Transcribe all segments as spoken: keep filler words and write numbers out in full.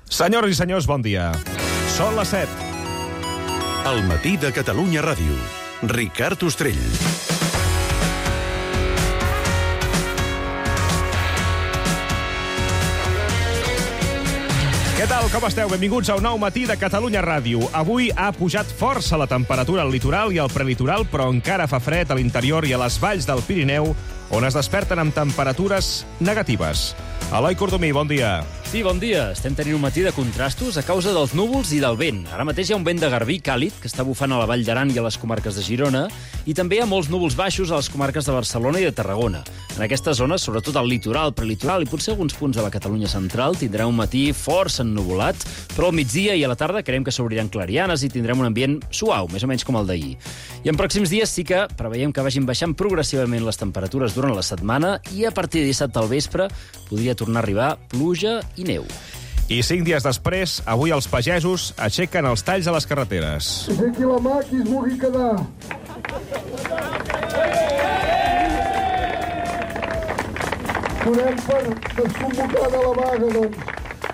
Senyores i senyors, bon dia. Són les set. El matí de Catalunya Ràdio. Ricard Ostrell. Què tal, com esteu? Benvinguts a un nou matí de Catalunya Ràdio. Avui ha pujat força la temperatura al litoral i al prelitoral, però encara fa fred a l'interior i a les valls del Pirineu, on es desperten amb temperatures negatives. Eloi Cordomí, bon dia. Sí, bon dia. Estem tenint un matí de contrastos a causa dels núvols i del vent. Ara mateix hi ha un vent de garbí càlid que està bufant a la Vall d'Aran i a les comarques de Girona, i també hi ha molts núvols baixos a les comarques de Barcelona i de Tarragona. En aquestes zones, sobretot al litoral, prelitoral i potser alguns punts de la Catalunya central, tindrà un matí força ennuvolat, però al migdia i a la tarda creiem que s'obriran clarianes i tindrem un ambient suau, més o menys com el d'ahir. I en pròxims dies sí que preveiem que vagin baixant progressivament les temperatures durant la setmana i a partir de dissabte al vespre podria tornar a arribar pluja i neu. I cinc dies després, avui els pagesos aixequen els talls a les carreteres. Aixequi la mà qui es vulgui quedar. Donem per desconvocada la vaga, doncs.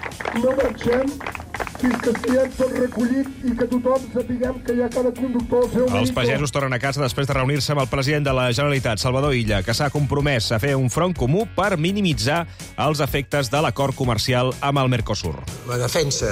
No marxem fins que estiguem tot recollit i que tothom sapiguem que hi ha cada conductor al seu vehicle. Els pagesos tornen a casa després de reunir-se amb el president de la Generalitat, Salvador Illa, que s'ha compromès a fer un front comú per minimitzar els efectes de l'acord comercial amb el Mercosur. La defensa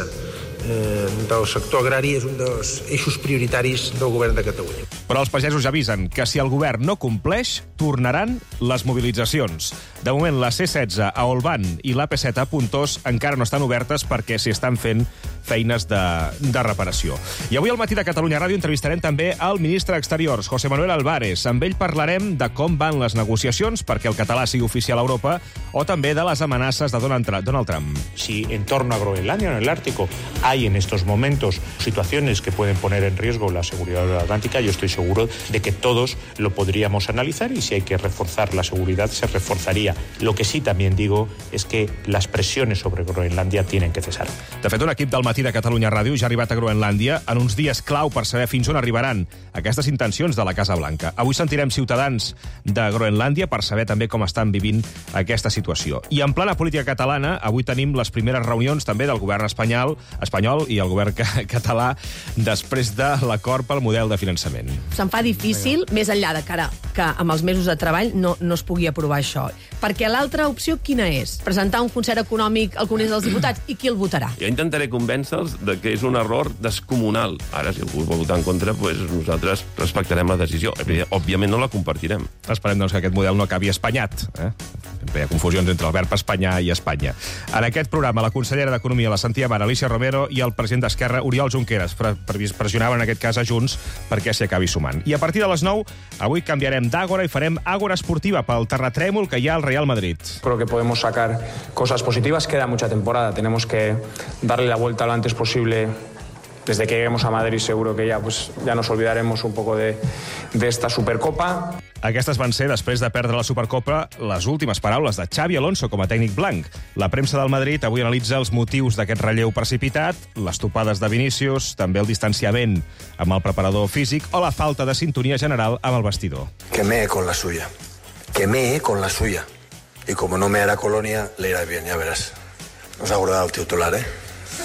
eh, del sector agrari és un dels eixos prioritaris del govern de Catalunya. Però els pagesos ja avisen que si el govern no compleix, tornaran les mobilitzacions. De moment, la C setze a Olvan i l'A P set a Pontós encara no estan obertes perquè s'hi estan fent feines de, de reparació. I avui al matí de Catalunya Ràdio entrevistarem també el ministre d'Exteriors, José Manuel Álvarez. Amb ell parlarem de com van les negociacions perquè el català sigui oficial a Europa o també de les amenaces de Donald Trump. Si en torno a Groenlandia, en el Ártico, hay en estos momentos situaciones que pueden poner en riesgo la seguridad atlántica, yo estoy seguro de que todos lo podríamos analizar y si hay que reforzar la seguridad, se reforzaría. Lo que sí también digo es que las presiones sobre Groenlandia tienen que cesar. De fet, un equip del matí de Catalunya Ràdio ja ha arribat a Groenlàndia en uns dies clau per saber fins on arribaran aquestes intencions de la Casa Blanca. Avui sentirem ciutadans de Groenlàndia per saber també com estan vivint aquesta situació. I en plana política catalana, avui tenim les primeres reunions també del govern espanyol, espanyol i el govern català després de l'acord pel model de finançament. Se'n fa difícil, més enllà de cara que amb els mesos de treball no, no es pugui aprovar això. Perquè l'altra opció quina és? Presentar un concert econòmic al Congrés dels Diputats i qui el votarà? Jo intentaré convèncer-los de que és un error descomunal. Ara, si algú vol votar en contra, pues nosaltres respectarem la decisió. Òbviament no la compartirem. Esperem doncs, que aquest model no acabi espanyat. Eh? Sempre hi ha confusions entre el verb espanyar i Espanya. En aquest programa, la consellera d'Economia, la sentíem ara, Alicia Romero, i el president d'Esquerra, Oriol Junqueras, pressionaven en aquest cas a Junts perquè s'hi acabi sumant. I a partir de les nou, avui canviarem d'àgora i farem àgora esportiva pel terratrèmol que hi ha al Real Madrid. Creo que podemos sacar cosas positivas. Queda mucha temporada. Tenemos que darle la vuelta lo antes posible. Desde que lleguemos a Madrid seguro que ya, pues, ya nos olvidaremos un poco de, de esta Supercopa. Aquestes van ser, després de perdre la Supercopa, les últimes paraules de Xavi Alonso com a tècnic blanc. La premsa del Madrid avui analitza els motius d'aquest relleu precipitat, les topades de Vinícius, també el distanciament amb el preparador físic o la falta de sintonia general amb el vestidor. Que mee con la suya. Que mee con la suya. Y como no me hará Colonia, le irá bien, ya verás. Os ha guardado el titular, ¿eh?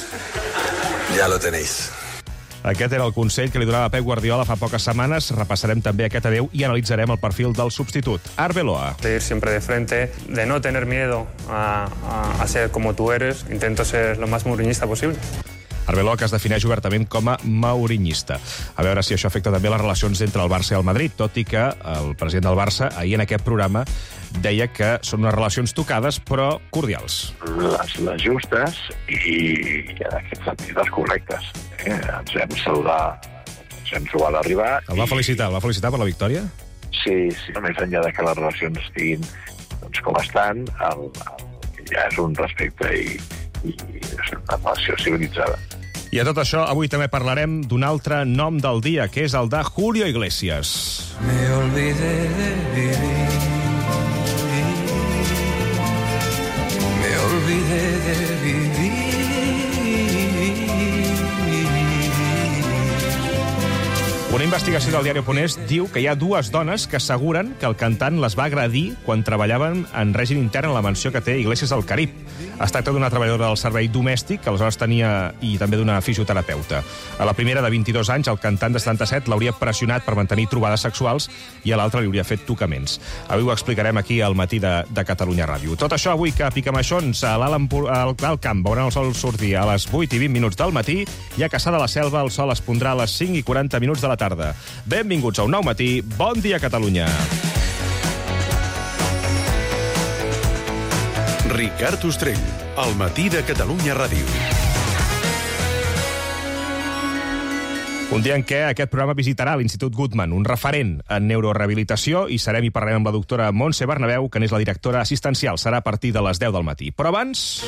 Ja lo tenéis. Aquest era el consell que li donava Pep Guardiola fa poques setmanes. Repassarem també aquest adeu i analitzarem el perfil del substitut, Arbeloa. De ir siempre de frente, de no tener miedo a, a, a ser como tú eres. Intento ser lo más mourinhista posible. Arbeloa, que es defineix obertament com a maurinyista. A veure si això afecta també les relacions entre el Barça i el Madrid, tot i que el president del Barça, ahir en aquest programa, deia que són unes relacions tocades, però cordials. Les, les justes i, i en aquest sentit les correctes. Eh? Ens vam saludar sensual a arribar. El va felicitar, el va felicitar per la victòria? Sí, sí. Més enllà de que les relacions estiguin doncs, com estan, el, el, ja és un respecte i, i és una relació civilitzada. I a tot això, avui també parlarem d'un altre nom del dia, que és el de Julio Iglesias. Me olvidé de vivir. Me olvidé de vivir. Una investigació del diari Oponés diu que hi ha dues dones que asseguren que el cantant les va agredir quan treballaven en règim intern a la mansió que té Iglesias al Carib. Es tracta d'una treballadora del servei domèstic que aleshores tenia i també d'una fisioterapeuta. A la primera, de vint-i-dos anys, el cantant de setanta-set l'hauria pressionat per mantenir trobades sexuals i a l'altra li hauria fet tocaments. Avui ho explicarem aquí al Matí de, de Catalunya Ràdio. Tot això avui que a Picamaixons, a l'Alt Camp, veuran el sol sortir a les vuit i vint minuts del matí i a Caçà de la Selva el sol es pondrà a les cinc i quaranta minuts de la tarda. Benvinguts a un nou matí. Bon dia, Catalunya. Ricard Ostrell, al Matí de Catalunya Ràdio. Un dia en què aquest programa visitarà l'Institut Guttmann, un referent en neurorehabilitació, i serem i parlarem amb la doctora Montse Bernabeu, que n'és la directora assistencial. Serà a partir de les deu del matí. Però abans...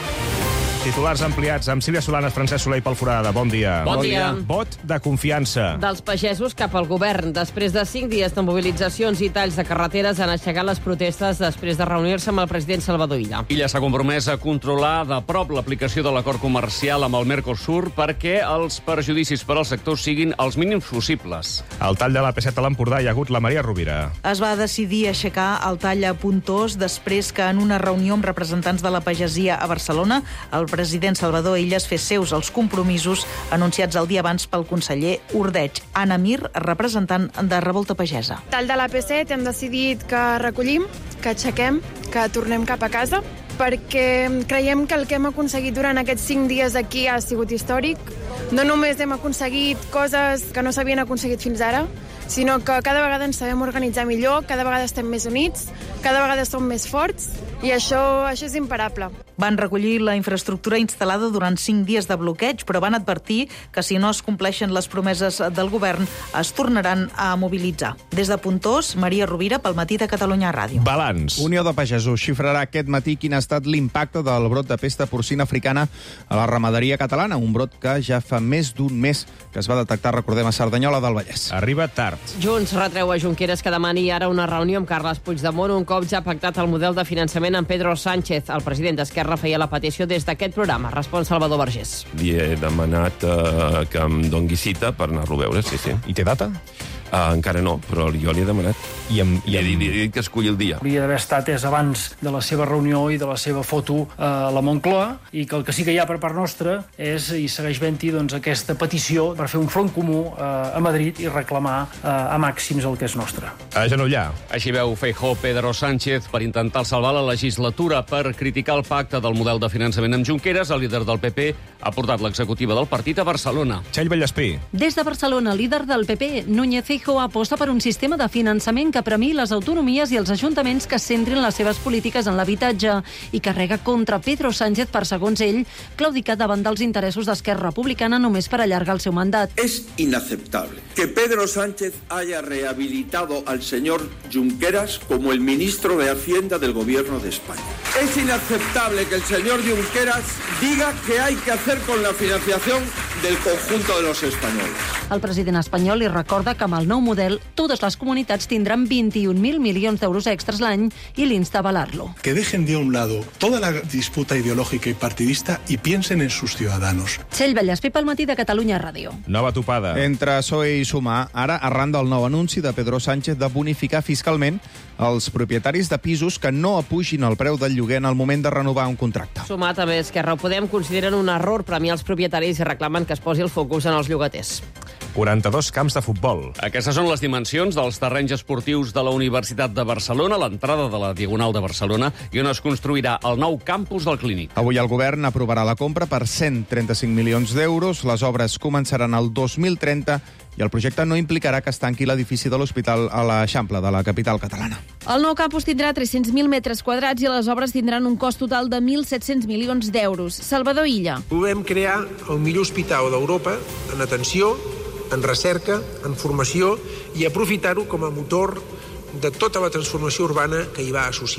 Titulars ampliats amb Sílvia Solanes, Francesc Soler i Pol Forada. Bon dia. Bon dia. Vot de confiança. Dels pagesos cap al govern. Després de cinc dies de mobilitzacions i talls de carreteres han aixecat les protestes després de reunir-se amb el president Salvador Illa. Illa s'ha compromès a controlar de prop l'aplicació de l'acord comercial amb el Mercosur perquè els perjudicis per al sector siguin els mínims possibles. Al tall de la P set a l'Empordà hi ha hagut la Maria Rovira. Es va decidir aixecar el tall a Pontós després que en una reunió amb representants de la pagesia a Barcelona el president Salvador Illas fes seus els compromisos anunciats el dia abans pel conseller Ordeig. Anna Mir, representant de Revolta Pagesa. Tall de la P set hem decidit que recollim, que aixequem, que tornem cap a casa, perquè creiem que el que hem aconseguit durant aquests cinc dies aquí ha sigut històric. No només hem aconseguit coses que no s'havien aconseguit fins ara, sinó que cada vegada ens sabem organitzar millor, cada vegada estem més units, cada vegada som més forts, i això, això és imparable. Van recollir la infraestructura instal·lada durant cinc dies de bloqueig, però van advertir que si no es compleixen les promeses del govern es tornaran a mobilitzar. Des de Pontós, Maria Rovira, pel Matí de Catalunya Ràdio. Balanç. Unió de Pagesos xifrarà aquest matí quin ha estat l'impacte del brot de pesta porcina africana a la ramaderia catalana, un brot que ja fa més d'un mes que es va detectar, recordem, a Cerdanyola del Vallès. Arriba tard. Junts retreu a Junqueras que demani ara una reunió amb Carles Puigdemont un cop ja ha pactat el model de finançament amb Pedro Sánchez. El president d'Esquerra feia la petició des d'aquest programa. Respon Salvador Vergés. Li he demanat uh, que em dongui cita per anar-lo a veure, sí, sí. I té data? Uh, encara no, però jo li he demanat. I amb, i amb... Li, he, li he dit que esculli el dia. Hauria d'haver estat és abans de la seva reunió i de la seva foto a la Moncloa, i que el que sí que hi ha per part nostra és, i segueix havent-hi, doncs, aquesta petició per fer un front comú eh, a Madrid i reclamar eh, a màxims el que és nostre. A genollar. Així veu Feijóo Pedro Sánchez per intentar salvar la legislatura. Per criticar el pacte del model de finançament amb Junqueras, el líder del P P ha portat l'executiva del partit a Barcelona. Txell Vallespí. Des de Barcelona, líder del P P, Núñez Feijóo aposta per un sistema de finançament que premiï les autonomies i els ajuntaments que centrin les seves polítiques en l'habitatge i carrega contra Pedro Sánchez per, segons ell, claudicar davant dels interessos d'Esquerra Republicana només per allargar el seu mandat. Es inaceptable que Pedro Sánchez haya rehabilitado al señor Junqueras como el ministro de Hacienda del Gobierno de España. Es inaceptable que el señor Junqueras diga que hay que hacer con la financiación del conjunto de los españoles. El president espanyol li recorda que amb el nou model totes les comunitats tindran vint-i-un mil milions d'euros extras l'any i l'insta a avalar-lo. Que dejen de un lado toda la disputa ideológica y partidista y piensen en sus ciudadanos. Txell Vallespí pel Matí de Catalunya Ràdio. Nova topada. Entre P S O E i Sumar, ara arran del nou anunci de Pedro Sánchez de bonificar fiscalment els propietaris de pisos que no apugin el preu del lloguer en el moment de renovar un contracte. Sumar també Esquerra ho Podem consideren un error premiar els propietaris i reclamen que es posi el focus en els llogaters. quaranta-dos camps de futbol. Aquestes són les dimensions dels terrenys esportius de la Universitat de Barcelona, l'entrada de la Diagonal de Barcelona, i on es construirà el nou campus del Clínic. Avui el govern aprovarà la compra per cent trenta-cinc milions d'euros. Les obres començaran el dos mil trenta i el projecte no implicarà que es tanqui l'edifici de l'Hospital a l'Eixample de la capital catalana. El nou campus tindrà tres-cents mil metres quadrats i les obres tindran un cost total de mil set-cents milions d'euros. Salvador Illa. Volem crear el millor hospital d'Europa en atenció, en recerca, en formació i aprofitar-ho com a motor de tota la transformació urbana que hi va associada.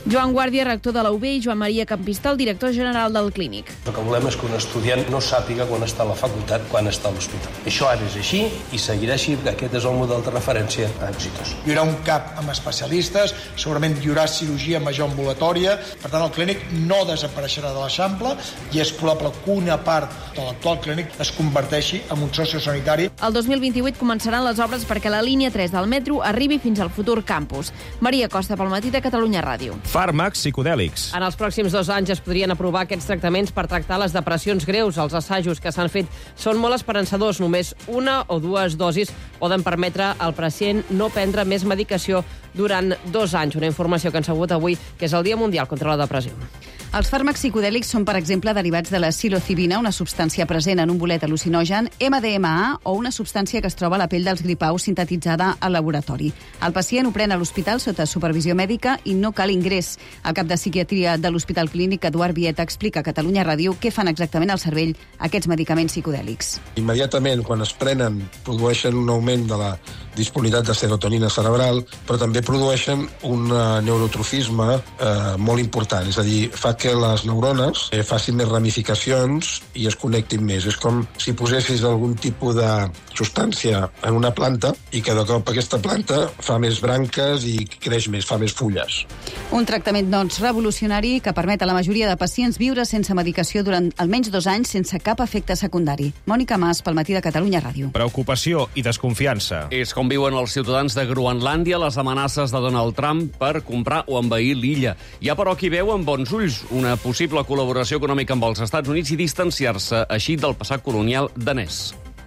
Joan Guàrdia, rector de la U B, i Joan Maria Campistol, director general del Clínic. El que volem és que un estudiant no sàpiga quan està a la facultat, quan està a l'hospital. Això ara és així i seguirà així, perquè aquest és el model de referència èxitós. Hi haurà un cap amb especialistes, segurament hi haurà cirurgia major ambulatòria, per tant el Clínic no desapareixerà de l'Eixample i és probable que una part de l'actual Clínic es converteixi en un sociosanitari. El dos mil vint-i-vuit començaran les obres perquè la línia tres del metro arribi fins al futur campus. Maria Costa, pel Matí de Catalunya Ràdio. Fàrmacs psicodèlics. En els pròxims dos anys es podrien aprovar aquests tractaments per tractar les depressions greus. Els assajos que s'han fet són molt esperançadors. Només una o dues dosis poden permetre al pacient no prendre més medicació durant dos anys. Una informació que han sabut avui, que és el Dia Mundial contra la Depressió. Els fàrmacs psicodèlics són, per exemple, derivats de la psilocibina, una substància present en un bolet al·lucinogen, M D M A o una substància que es troba a la pell dels gripaus sintetitzada al laboratori. El pacient ho pren a l'hospital sota supervisió mèdica i no cal ingrés. El cap de psiquiatria de l'Hospital Clínic, Eduard Vieta, explica a Catalunya Ràdio què fan exactament al cervell aquests medicaments psicodèlics. Immediatament, quan es prenen, produeixen un augment de la disponibilitat de serotonina cerebral, però també produeixen un neurotrofisme eh, molt important, és a dir, fa que les neurones eh, facin més ramificacions i es connectin més. És com si posessis algun tipus de substància en una planta i que de cop aquesta planta fa més branques i creix més, fa més fulles. Un tractament, doncs, revolucionari que permet a la majoria de pacients viure sense medicació durant almenys dos anys sense cap efecte secundari. Mònica Mas, pel Matí de Catalunya Ràdio. Preocupació i desconfiança. És com viuen els ciutadans de Groenlàndia les amenaces de Donald Trump per comprar o envair l'illa. Hi ha, però, qui veu amb bons ulls una possible col·laboració econòmica amb els Estats Units i distanciar-se així del passat colonial danès.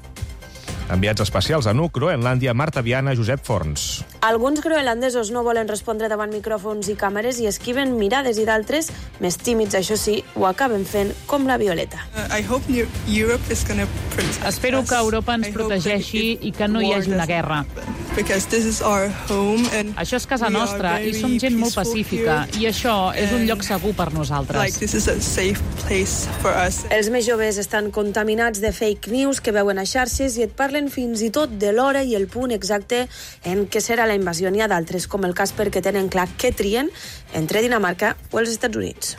Enviats especials a Nuuk, Groenlàndia, Marta Viana, Josep Forns. Alguns groenlandesos no volen respondre davant micròfons i càmeres i esquiven mirades i d'altres, més tímids, això sí, ho acaben fent com la Violeta. Espero que Europa ens protegeixi i que no hi hagi una guerra. Això és casa nostra i som gent molt pacífica i això és un lloc segur per nosaltres. Els més joves estan contaminats de fake news que veuen a xarxes i et parlen fins i tot de l'hora i el punt exacte en què serà la invasió. N'hi ha d'altres, com el Casper, que tenen clar què trien entre Dinamarca o els Estats Units.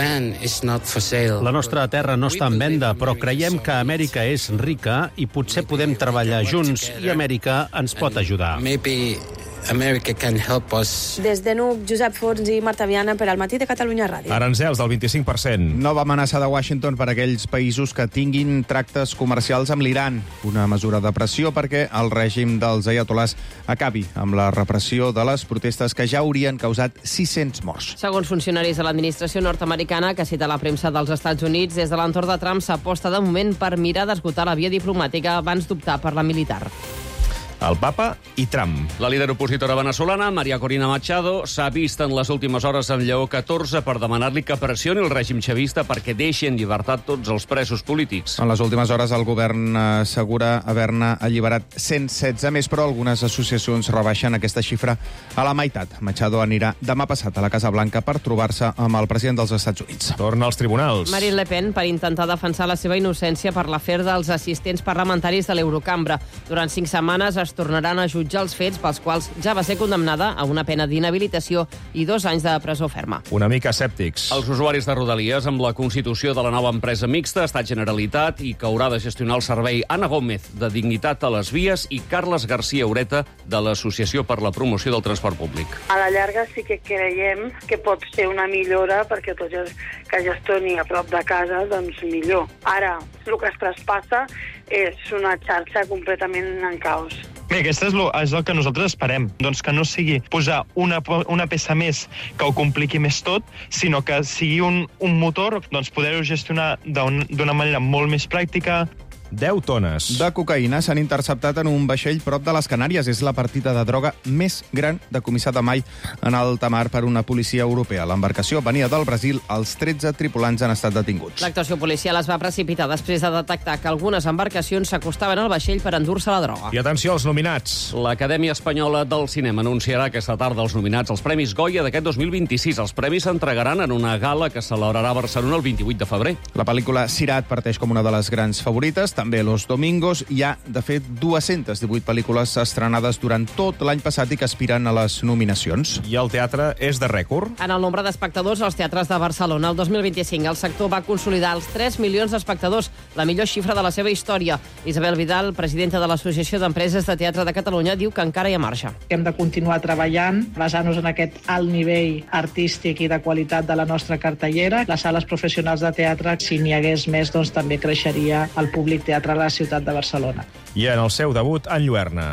La nostra terra no està en venda, però creiem que Amèrica és rica i potser podem treballar junts i Amèrica ens pot ajudar. America can help us. Des de Nuuk, Josep Forns i Marta Viana per al Matí de Catalunya Ràdio. Aranzels del vint-i-cinc per cent. Nova amenaça de Washington per a aquells països que tinguin tractes comercials amb l'Iran. Una mesura de pressió perquè el règim dels ayatolars acabi amb la repressió de les protestes que ja haurien causat sis-cents morts. Segons funcionaris de l'administració nord-americana, que cita la premsa dels Estats Units, des de l'entorn de Trump s'aposta de moment per mirar d'esgotar la via diplomàtica abans d'optar per la militar. El papa i Trump. La líder opositora venezolana, María Corina Machado, s'ha vist en les últimes hores amb Lleó catorze per demanar-li que pressioni el règim xavista perquè deixi en llibertat tots els presos polítics. En les últimes hores el govern assegura haver-ne alliberat cent setze més, però algunes associacions rebaixen aquesta xifra a la meitat. Machado anirà demà passat a la Casa Blanca per trobar-se amb el president dels Estats Units. Torna als tribunals. Marine Le Pen per intentar defensar la seva innocència per l'afer dels assistents parlamentaris de l'Eurocambra. Durant cinc setmanes es tornaran a jutjar els fets pels quals ja va ser condemnada a una pena d'inhabilitació i dos anys de presó ferma. Una mica escèptics. Els usuaris de Rodalies, amb la constitució de la nova empresa mixta, Estat Generalitat, i que haurà de gestionar el servei Anna Gómez, de Dignitat a les Vies, i Carles García Ureta, de l'Associació per la Promoció del Transport Públic. A la llarga sí que creiem que pot ser una millora perquè tot el que gestioni a prop de casa, doncs millor. Ara, el que es traspassa és una xarxa completament en caos. Bé, aquesta és, lo, és el que nosaltres esperem, doncs que no sigui posar una, una peça més que ho compliqui més tot, sinó que sigui un, un motor, doncs poder-ho gestionar d'una manera molt més pràctica. deu tones de cocaïna s'han interceptat en un vaixell prop de les Canàries. És la partida de droga més gran decomissada mai en alta mar per una policia europea. L'embarcació venia del Brasil. Els tretze tripulants han estat detinguts. L'actuació policial es va precipitar després de detectar que algunes embarcacions s'acostaven al vaixell per endur-se la droga. I atenció als nominats. L'Acadèmia Espanyola del Cinema anunciarà aquesta tarda els nominats als Premis Goya d'aquest dos mil vint-i-sis. Els premis s'entregaran en una gala que celebrarà a Barcelona el vint-i-vuit de febrer. La pel·lícula Sirat parteix com una de les grans favorites. també Los Domingos. Hi ha, de fet, dues-centes divuit pel·lícules estrenades durant tot l'any passat i que aspiren a les nominacions. I el teatre és de rècord. En el nombre d'espectadors als teatres de Barcelona, el dos mil vint-i-cinc, el sector va consolidar els tres milions d'espectadors, la millor xifra de la seva història. Isabel Vidal, presidenta de l'Associació d'Empreses de Teatre de Catalunya, diu que encara hi ha marge. Hem de continuar treballant, basant-nos en aquest alt nivell artístic i de qualitat de la nostra cartellera. Les sales professionals de teatre, si n'hi hagués més, doncs també creixeria el públic teatral a la ciutat de Barcelona. I en el seu debut, en Lluerna.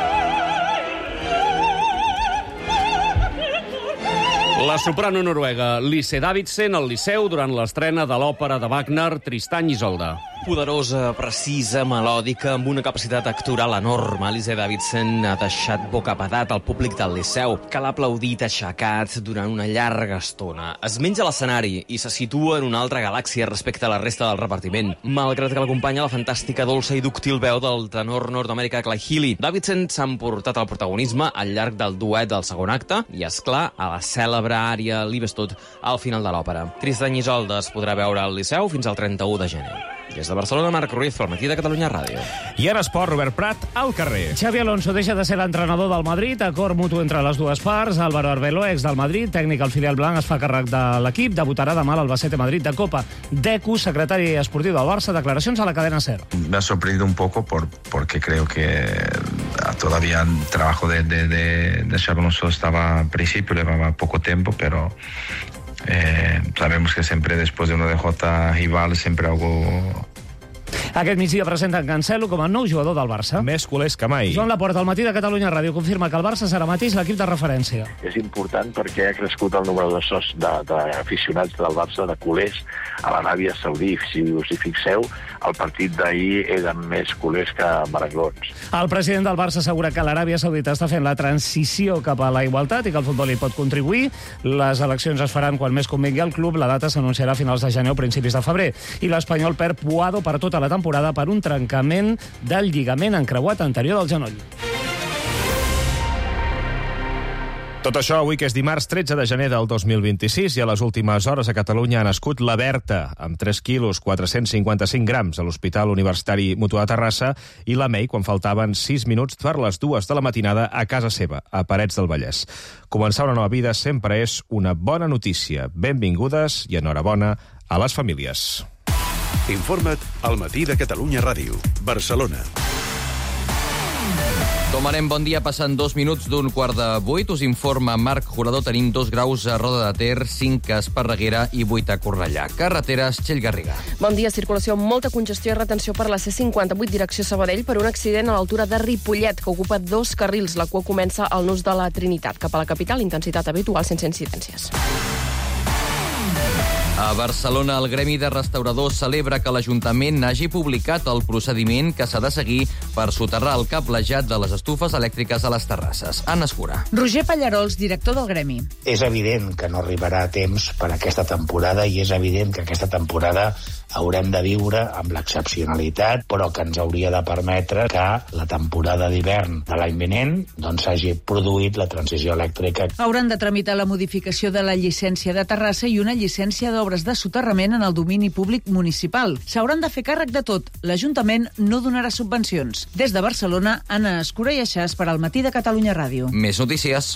La soprano noruega Lise Davidsen al Liceu durant l'estrena de l'òpera de Wagner Tristany i Isolde. Poderosa, precisa, melòdica, amb una capacitat actoral enorme. Lise Davidsen ha deixat bocabadat al públic del Liceu, que l'ha aplaudit aixecat durant una llarga estona. Es menja l'escenari i se situa en una altra galàxia respecte a la resta del repartiment, malgrat que l'acompanya la fantàstica, dolça i dúctil veu del tenor nord-americà Clay Healy. Davidsen s'ha emportat el protagonisme al llarg del duet del segon acte i, és clar, a la cèlebre ària Liebestod al final de l'òpera. Tristany i Isolde es podrà veure al Liceu fins al trenta-u de gener. Des de Barcelona, Marc Ruiz, pel Matí de Catalunya Ràdio. I en esport, Robert Prat, al carrer. Xavi Alonso deixa de ser l'entrenador del Madrid, acord mutu entre les dues parts. Álvaro Arbeloa, ex del Madrid, tècnic al filial blanc, es fa càrrec de l'equip. Debutarà demà l'Albacete Madrid de Copa. Deco, secretari esportiu del Barça, declaracions a la cadena SER. Me ha sorprendido un poco por, porque creo que todavía el trabajo de, de, de, de Xavi Alonso estaba al principio, llevaba poco tiempo, pero Eh, sabemos que siempre después de una derrota rival siempre algo... Aquest migdia presenten Cancelo com a nou jugador del Barça. Més culers que mai. Joan Laporta, al Matí de Catalunya Ràdio, confirma que el Barça serà mateix l'equip de referència. És important perquè ha crescut el número de sos d'aficionats del Barça, de culers, a l'Aràbia Saudí. Si us hi fixeu, el partit d'ahir eren més culers que merenglons. El president del Barça assegura que l'Aràbia Saudita està fent la transició cap a la igualtat i que el futbol hi pot contribuir. Les eleccions es faran quan més convingui al club. La data s'anunciarà a finals de gener o principis de febrer. I l'Espanyol perd Puado per tota la temporada per un trencament del lligament encreuat anterior del genoll. Tot això avui, que és dimarts tretze de gener del dos mil vint-i-sis, i a les últimes hores a Catalunya ha nascut la Berta, amb tres quilos quatre-cents cinquanta-cinc grams a l'Hospital Universitari Mutuà de Terrassa, i la Mei quan faltaven sis minuts per les dues de la matinada a casa seva, a Parets del Vallès. Començar una nova vida sempre és una bona notícia. Benvingudes i enhorabona a les famílies. Informa't al Matí de Catalunya Ràdio, Barcelona. Com anem, bon dia, passant dos minuts d'un quart de vuit. Us informa Marc Jurador. Tenim dos graus a Roda de Ter, cinc a Esparreguera i vuit a Cornellà. Carreteres, Txell Garriga. Bon dia, circulació amb molta congestió i retenció per la C cinquanta-vuit, direcció Sabadell, per un accident a l'altura de Ripollet, que ocupa dos carrils. La cua comença al nus de la Trinitat. Cap a la capital, intensitat habitual sense incidències. A Barcelona, el Gremi de Restauradors celebra que l'Ajuntament hagi publicat el procediment que s'ha de seguir per soterrar el cablejat de les estufes elèctriques a les terrasses. Anna Escura. Roger Pallarols, director del Gremi. És evident que no arribarà a temps per aquesta temporada i és evident que aquesta temporada haurem de viure amb l'excepcionalitat, però que ens hauria de permetre que la temporada d'hivern de l'any vinent doncs s'hagi produït la transició elèctrica. Hauran de tramitar la modificació de la llicència de Terrassa i una llicència d'obres de soterrament en el domini públic municipal. S'hauran de fer càrrec de tot. L'Ajuntament no donarà subvencions. Des de Barcelona, Anna Escura i Aixàs per al Matí de Catalunya Ràdio. Més notícies.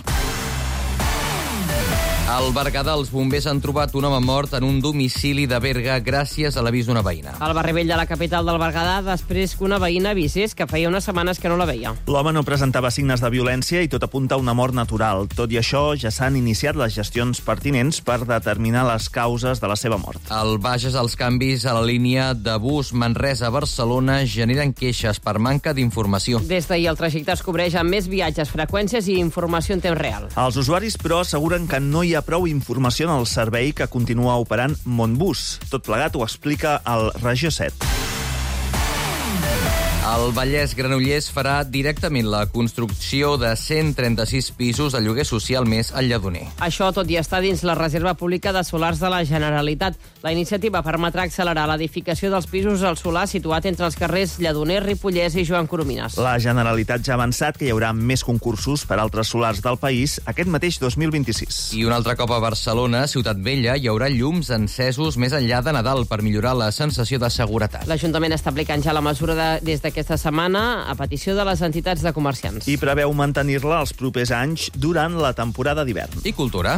Al Berguedà, els bombers han trobat un home mort en un domicili de Berga gràcies a l'avís d'una veïna. Al barri vell de la capital del Berguedà, després que una veïna avisés que feia unes setmanes que no la veia. L'home no presentava signes de violència i tot apunta a una mort natural. Tot i això, ja s'han iniciat les gestions pertinents per determinar les causes de la seva mort. Al Bages, els canvis a la línia de bus Manresa-Barcelona generen queixes per manca d'informació. Des d'ahir el trajecte es cobreix amb més viatges, freqüències i informació en temps real. Els usuaris, però, asseguren que no hi ha prou informació en el servei que continua operant Montbus. Tot plegat ho explica el Regió set. El Vallès Granollers farà directament la construcció de cent trenta-sis pisos de lloguer social més al Lledoner. Això tot i està dins la Reserva Pública de Solars de la Generalitat. La iniciativa permetrà accelerar l'edificació dels pisos al solar situat entre els carrers Lledoner, Ripollès i Joan Coromines. La Generalitat ja ha avançat que hi haurà més concursos per a altres solars del país aquest mateix dos mil vint-i-sis. I un altre cop a Barcelona, Ciutat Vella, hi haurà llums encesos més enllà de Nadal per millorar la sensació de seguretat. L'Ajuntament està aplicant ja la mesura de, des d'aquesta setmana a petició de les entitats de comerciants. I preveu mantenir-la els propers anys durant la temporada d'hivern. I cultura.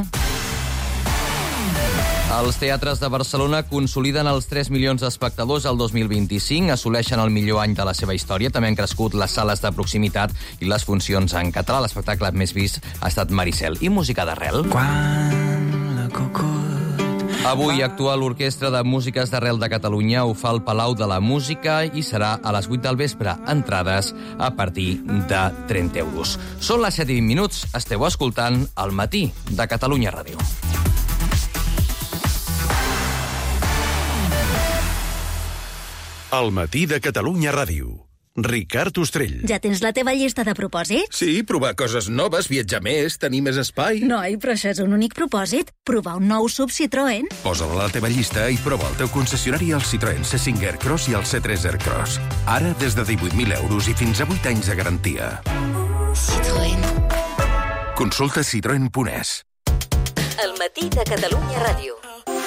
Els teatres de Barcelona consoliden els tres milions d'espectadors al dos mil vint-i-cinc, assoleixen el millor any de la seva història. També han crescut les sales de proximitat i les funcions en català. L'espectacle més vist ha estat Maricel. I música d'arrel. Quan la cucut... Avui actua l'Orquestra de Músiques d'Arrel de Catalunya, ho fa al Palau de la Música i serà a les vuit del vespre. Entrades a partir de trenta euros. Són les set i vint minuts. Esteu escoltant El matí de Catalunya Ràdio. El matí de Catalunya Ràdio. Ricard Ostrell. Ja tens la teva llista de propòsits? Sí, provar coses noves, viatjar més, tenir més espai... Noi, però això és un únic propòsit. Provar un nou sub Citroën. Posa-la a la teva llista i prova el teu concessionari al Citroën C cinc Aircross i el C tres Aircross. Ara des de divuit mil euros i fins a vuit anys de garantia. Citroën. Consulta citroen punt es. El matí de Catalunya Ràdio.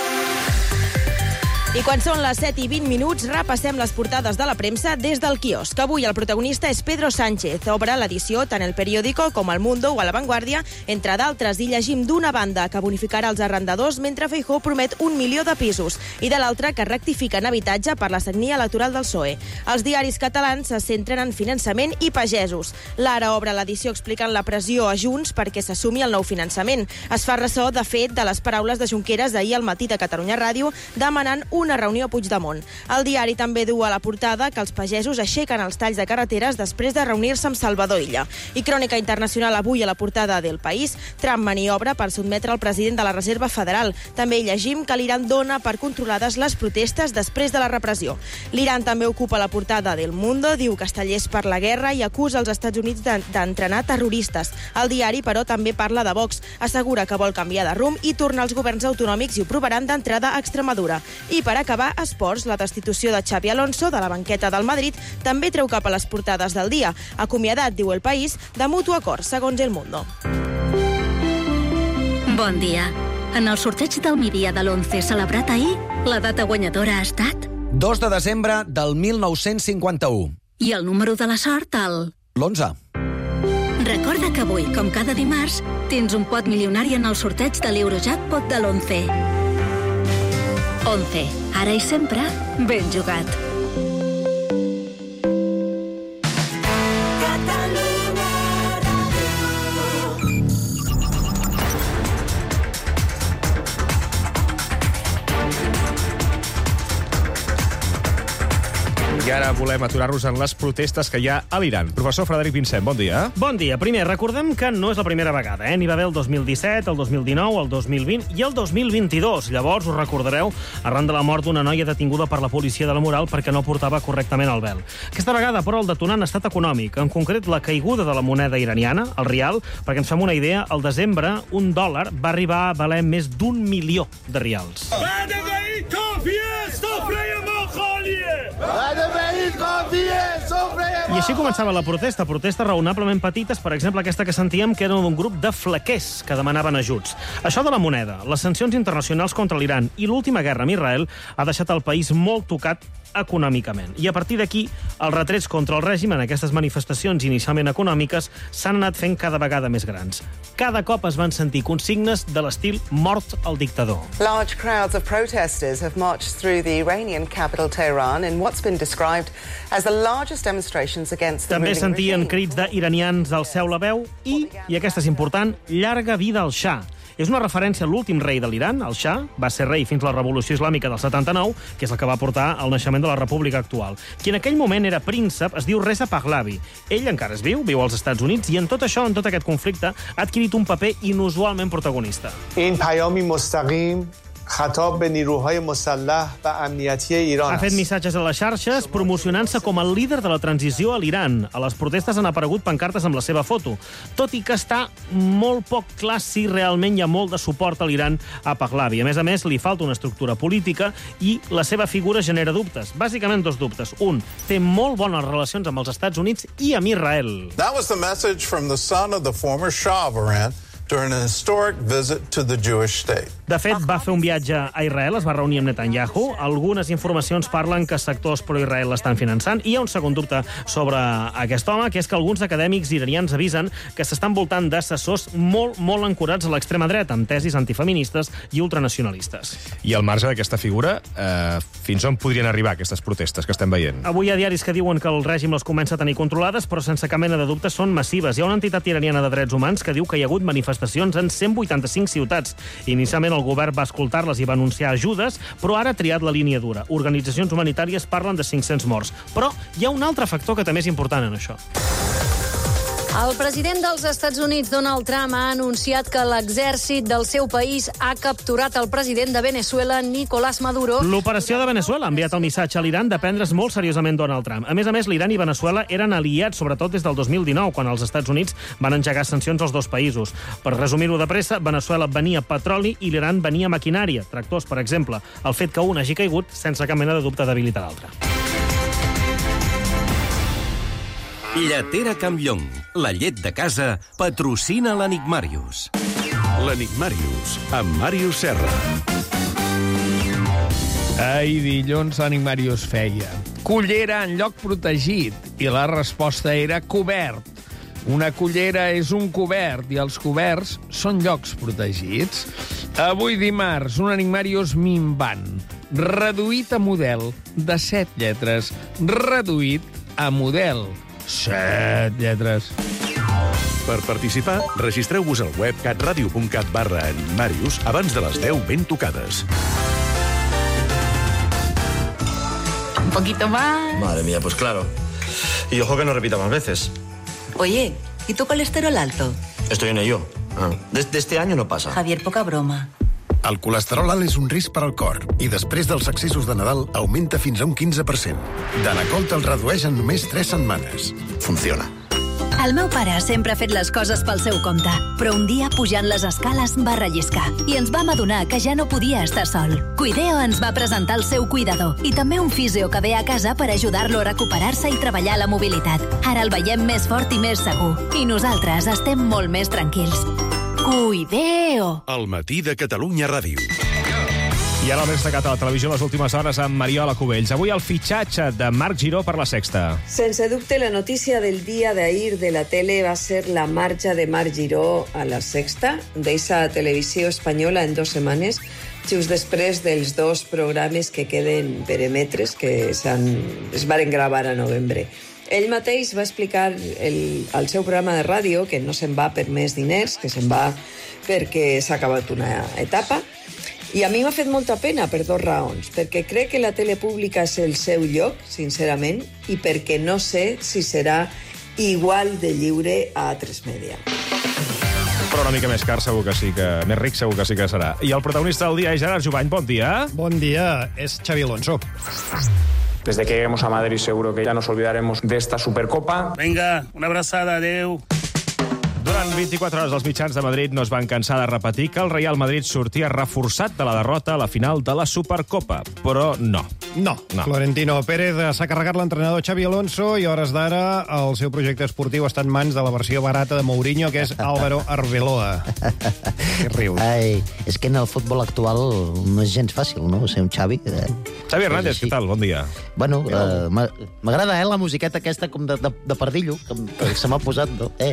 I quan són les set i vint minuts, repassem les portades de la premsa des del quiosc. Avui el protagonista és Pedro Sánchez. Obre l'edició tant El Periódico com El Mundo o a La Vanguardia, entre d'altres, i llegim d'una banda que bonificarà els arrendadors mentre Feijóo promet un milió de pisos i de l'altra que rectifiquen habitatge per la sagnia electoral del P S O E. Els diaris catalans se centren en finançament i pagesos. L'Ara obre l'edició explicant la pressió a Junts perquè s'assumi el nou finançament. Es fa ressò, de fet, de les paraules de Junqueras ahir al matí de Catalunya Ràdio demanant una reunió a Puigdemont. El diari també du a la portada que els pagesos aixequen els talls de carreteres després de reunir-se amb Salvador Illa. I Crònica Internacional avui a la portada del País, Trump maniobra per sotmetre el president de la Reserva Federal. També llegim que l'Iran dona per controlades les protestes després de la repressió. L'Iran també ocupa la portada del Mundo, diu que està llest per la guerra i acusa els Estats Units d'entrenar terroristes. El diari, però, també parla de Vox. Assegura que vol canviar de rumb i tornar als governs autonòmics i ho provaran d'entrada a Extremadura. I per acabar, esports, la destitució de Xavi Alonso de la banqueta del Madrid també treu cap a les portades del dia. Acomiadat, diu El País, de mutu acord, segons El Mundo. Bon dia. En el sorteig del migdia de l'onze celebrat ahir, la data guanyadora ha estat... dos de desembre del mil nou-cents cinquanta-u. I el número de la sort, el... l'onze. Recorda que avui, com cada dimarts, tens un pot milionari en el sorteig de l'Eurojackpot de l'onze. onze. Ara i sempre, ben jugat. I ara volem aturar-nos en les protestes que hi ha a l'Iran. Professor Frederic Vincent, bon dia. Bon dia. Primer, recordem que no és la primera vegada, eh? N'hi va haver el dos mil disset, el dos mil dinou, el dos mil vint i el dos mil vint-i-dos. Llavors, us recordareu, arran de la mort d'una noia detinguda per la policia de la moral perquè no portava correctament el vel. Aquesta vegada, però, el detonant ha estat econòmic. En concret, la caiguda de la moneda iraniana, el rial, perquè ens fem una idea, al desembre, un dòlar va arribar a valer més d'un milió de rials. I així començava la protesta, protestes raonablement petites, per exemple aquesta que sentíem que eren d'un grup de flaquers que demanaven ajuts. Això de la moneda, les sancions internacionals contra l'Iran i l'última guerra amb Israel ha deixat el país molt tocat econòmicament. I a partir d'aquí, els retrets contra el règim en aquestes manifestacions inicialment econòmiques s'han anat fent cada vegada més grans. Cada cop es van sentir consignes de l'estil mort al dictador. Large crowds of protesters have marched through the Iranian capital Tehran in what's been described as the largest demonstrations against the També ruling sentien regime. crits d'iranians d'alceu la veu i, i aquesta és important, llarga vida al Shah. És una referència a l'últim rei de l'Iran, el Shah, va ser rei fins a la Revolució Islàmica del setanta-nou, que és el que va portar al naixement de la República actual. Qui en aquell moment era príncep es diu Reza Pahlavi. Ell encara és viu, viu als Estats Units, i en tot això, en tot aquest conflicte, ha adquirit un paper inusualment protagonista. این پیامی مستقیم خطاب به نیروهای مسلح و امنیتی ایران Ha fet missatges a les xarxes promocionant-se com el líder de la transició a l'Iran. A les protestes han aparegut pancartes amb la seva foto, tot i que està molt poc clar si realment hi ha molt de suport a l'Iran a Pahlavi. A més a més, li falta una estructura política i la seva figura genera dubtes. Bàsicament dos dubtes. Un, té molt bones relacions amb els Estats Units i amb Israel. That was the message from the son of the former Shah of Iran during a historic visit to the Jewish state. De fet, va fer un viatge a Israel, es va reunir amb Netanyahu. Algunes informacions parlen que sectors pro-Israel l'estan finançant. I hi ha un segon dubte sobre aquest home, que és que alguns acadèmics iranians avisen que s'estan voltant d'assessors molt, molt ancorats a l'extrema dreta, amb tesis antifeministes i ultranacionalistes. I al marge d'aquesta figura, eh, fins on podrien arribar aquestes protestes que estem veient? Avui hi ha diaris que diuen que el règim les comença a tenir controlades, però sense cap mena de dubte són massives. Hi ha una entitat iraniana de drets humans que diu que hi ha hagut manifestacions en cent vuitanta-cinc ciutats. Inicialment el govern va escoltar-les i va anunciar ajudes, però ara ha triat la línia dura. Organitzacions humanitàries parlen de cinc-cents morts. Però hi ha un altre factor que també és important en això. El president dels Estats Units, Donald Trump, ha anunciat que l'exèrcit del seu país ha capturat el president de Venezuela, Nicolás Maduro. L'operació de Venezuela ha enviat el missatge a l'Iran de prendre's molt seriosament Donald Trump. A més a més, l'Iran i Venezuela eren aliats, sobretot des del dos mil dinou, quan els Estats Units van engegar sancions als dos països. Per resumir-ho de pressa, Venezuela venia petroli i l'Iran venia maquinària, tractors, per exemple. El fet que un hagi caigut, sense cap mena de dubte, debilita l'altre. Lletera Campllong, la llet de casa, patrocina l'Enigmàrius. L'Enigmàrius, amb Màrius Serra. Ai, dilluns l'Enigmàrius feia cullera en lloc protegit i la resposta era cobert. Una cullera és un cobert i els coberts són llocs protegits. Avui dimarts, un Enigmàrius minvant, reduït a model de set lletres, reduït a model set lletres. Per participar, registreu-vos al web catradio.cat barra Enigmàrius abans de les deu ben tocades. Un poquito más. Madre mía, pues claro. Y ojo que no repita más veces. Oye, ¿y tu colesterol alto? Estoy en ello. Ah, desde este año no pasa. Javier, poca broma. El colesterol alt és un risc per al cor i després dels accessos de Nadal augmenta fins a un quinze per cent. Danacol te'l redueix en només tres setmanes. Funciona. El meu pare sempre ha fet les coses pel seu compte, però un dia, pujant les escales, va relliscar i ens vam adonar que ja no podia estar sol. Cuideo ens va presentar el seu cuidador i també un fisio que ve a casa per ajudar-lo a recuperar-se i treballar la mobilitat. Ara el veiem més fort i més segur i nosaltres estem molt més tranquils. Cuideo! El matí de Catalunya Ràdio. I ara el més destacat a la televisió les últimes hores amb Mariola Cubells. Avui el fitxatge de Marc Giró per la Sexta. Sense dubte, la notícia del dia d'ahir de la tele va ser la marxa de Marc Giró a la Sexta, d'eixa televisió espanyola en dues setmanes, just després dels dos programes que queden per emetres, que es varen gravar a novembre. Ell mateix va explicar el, el seu programa de ràdio que no se'n va per més diners, que se'n va perquè s'ha acabat una etapa. I a mi m'ha fet molta pena per dues raons. Perquè crec que la tele pública és el seu lloc, sincerament, i perquè no sé si serà igual de lliure a A tres Media. Però una mica més car segur que sí, que més ric segur que sí que serà. I el protagonista del dia és Gerard Jubany. Bon dia. Bon dia, és Xavi Alonso. Desde que lleguemos a Madrid seguro que ya nos olvidaremos de esta Supercopa. Venga, una abrazada, adeu. Durant vint-i-quatre hores els mitjans de Madrid no es van cansar de repetir que el Real Madrid sortia reforçat de la derrota a la final de la Supercopa. Però no. No. no. Florentino Pérez s'ha carregat l'entrenador Xavi Alonso i a hores d'ara el seu projecte esportiu està en mans de la versió barata de Mourinho, que és Álvaro Arbeloa. Que rius. Ai, és que en el futbol actual no és gens fàcil, no?, ser un Xavi. Eh? Xavi Hernández, què tal? Bon dia. Bueno, eh, m'agrada, eh, la musiqueta aquesta com de, de, de pardillo, que se m'ha posat, no? Eh.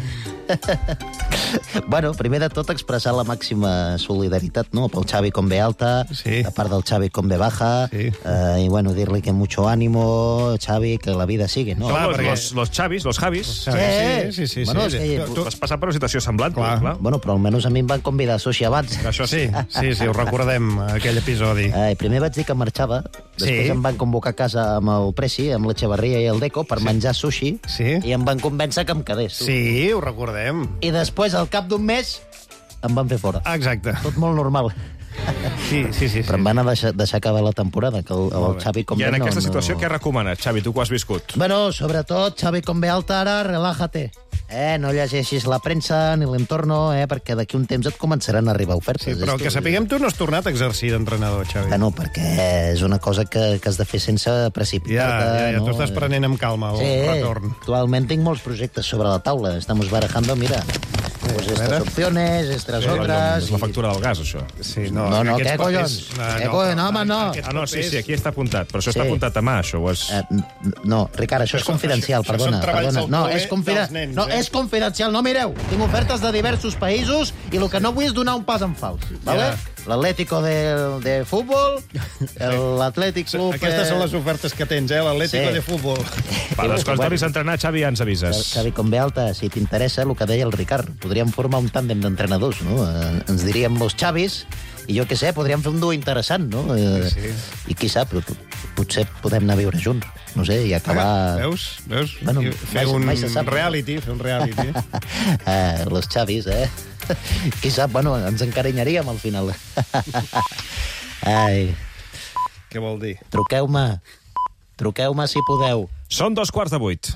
Bueno, primer de tot expressar la màxima solidaritat, no?, pel Xavi con B alta, sí. De part del Xavi con B baja, sí. eh, i bueno, dir-li que mucho ánimo, Xavi, que la vida sigue, no? Clar, perquè... los, los Xavis, los Javis. Sí, sí, sí. sí, bueno, sí, sí. sí. Tu vas passar per una situació semblant, clar. clar. Bueno, però almenys a mi em van convidar a sushi abans. Això sí. Sí, sí, ho recordem, aquell episodi. Eh, primer vaig dir que marxava, després sí. Em van convocar a casa amb el Preci, amb l'Echevarria i el Deco, per sí. menjar sushi, sí. I em van convèncer que em quedés. Tu. Sí, ho recordem. I després, al cap d'un mes, em van fer fora. Exacte. Tot molt normal. Sí, sí, sí. Però em van a deixar, deixar acabar la temporada, que el, el Xavi com I en ve aquesta no, situació no... què recomanes, Xavi, tu que ho has viscut? Bueno, sobretot, Xavi com ve alta ara, relájate. Eh, no llegeixis la premsa ni l'entorno, eh, perquè d'aquí un temps et començaran a arribar ofertes. Sí, però el que sapiguem, tu no has tornat a exercir d'entrenador, Xavi. Bueno, perquè és una cosa que, que has de fer sense precipitar-te. Ja, ja, ja, no? tu estàs prenent amb calma el sí, retorn. Actualment tinc molts projectes sobre la taula. Estamos barajando, mira, pues estas opciones, estas Sí, otras... És la factura del gas, això. Sí, no, no, no què collons? No, Què collons? No, home, no. Ah, no, sí, sí, aquí està apuntat, però això Sí. està apuntat a mà, això ho és... Eh, no, Ricard, això és confidencial, això- això perdona. són treballs perdona. del No, col·le és, confiden... dels nens, no, eh? és confidencial, no mireu. Tinc ofertes de diversos països i el que no vull és donar un pas en fals. Vale? L'Atlético de, de futbol, l'Atlètic Club... Aquestes són les ofertes que tens, eh? L'Atlético Sí. de futbol. Per les que tornis a entrenar, Xavi, ja ens avises. Xavi com ve alta, si t'interessa el que deia el Ricard, podríem formar un tàndem d'entrenadors, no? Eh, ens diríem los Xavis, i jo què sé, podríem fer un duo interessant, no? Eh, Sí. I qui sap, però potser podem anar a viure junts, no sé, i acabar... Veus? Veus? Bueno, fer mai- un mai se sap. reality, fer un reality. eh, los Xavis, eh? Qui sap, bueno, ens encarinyaríem al final. Ai, Què vol dir? truqueu-me. Truqueu-me si podeu. Són dos quarts de vuit.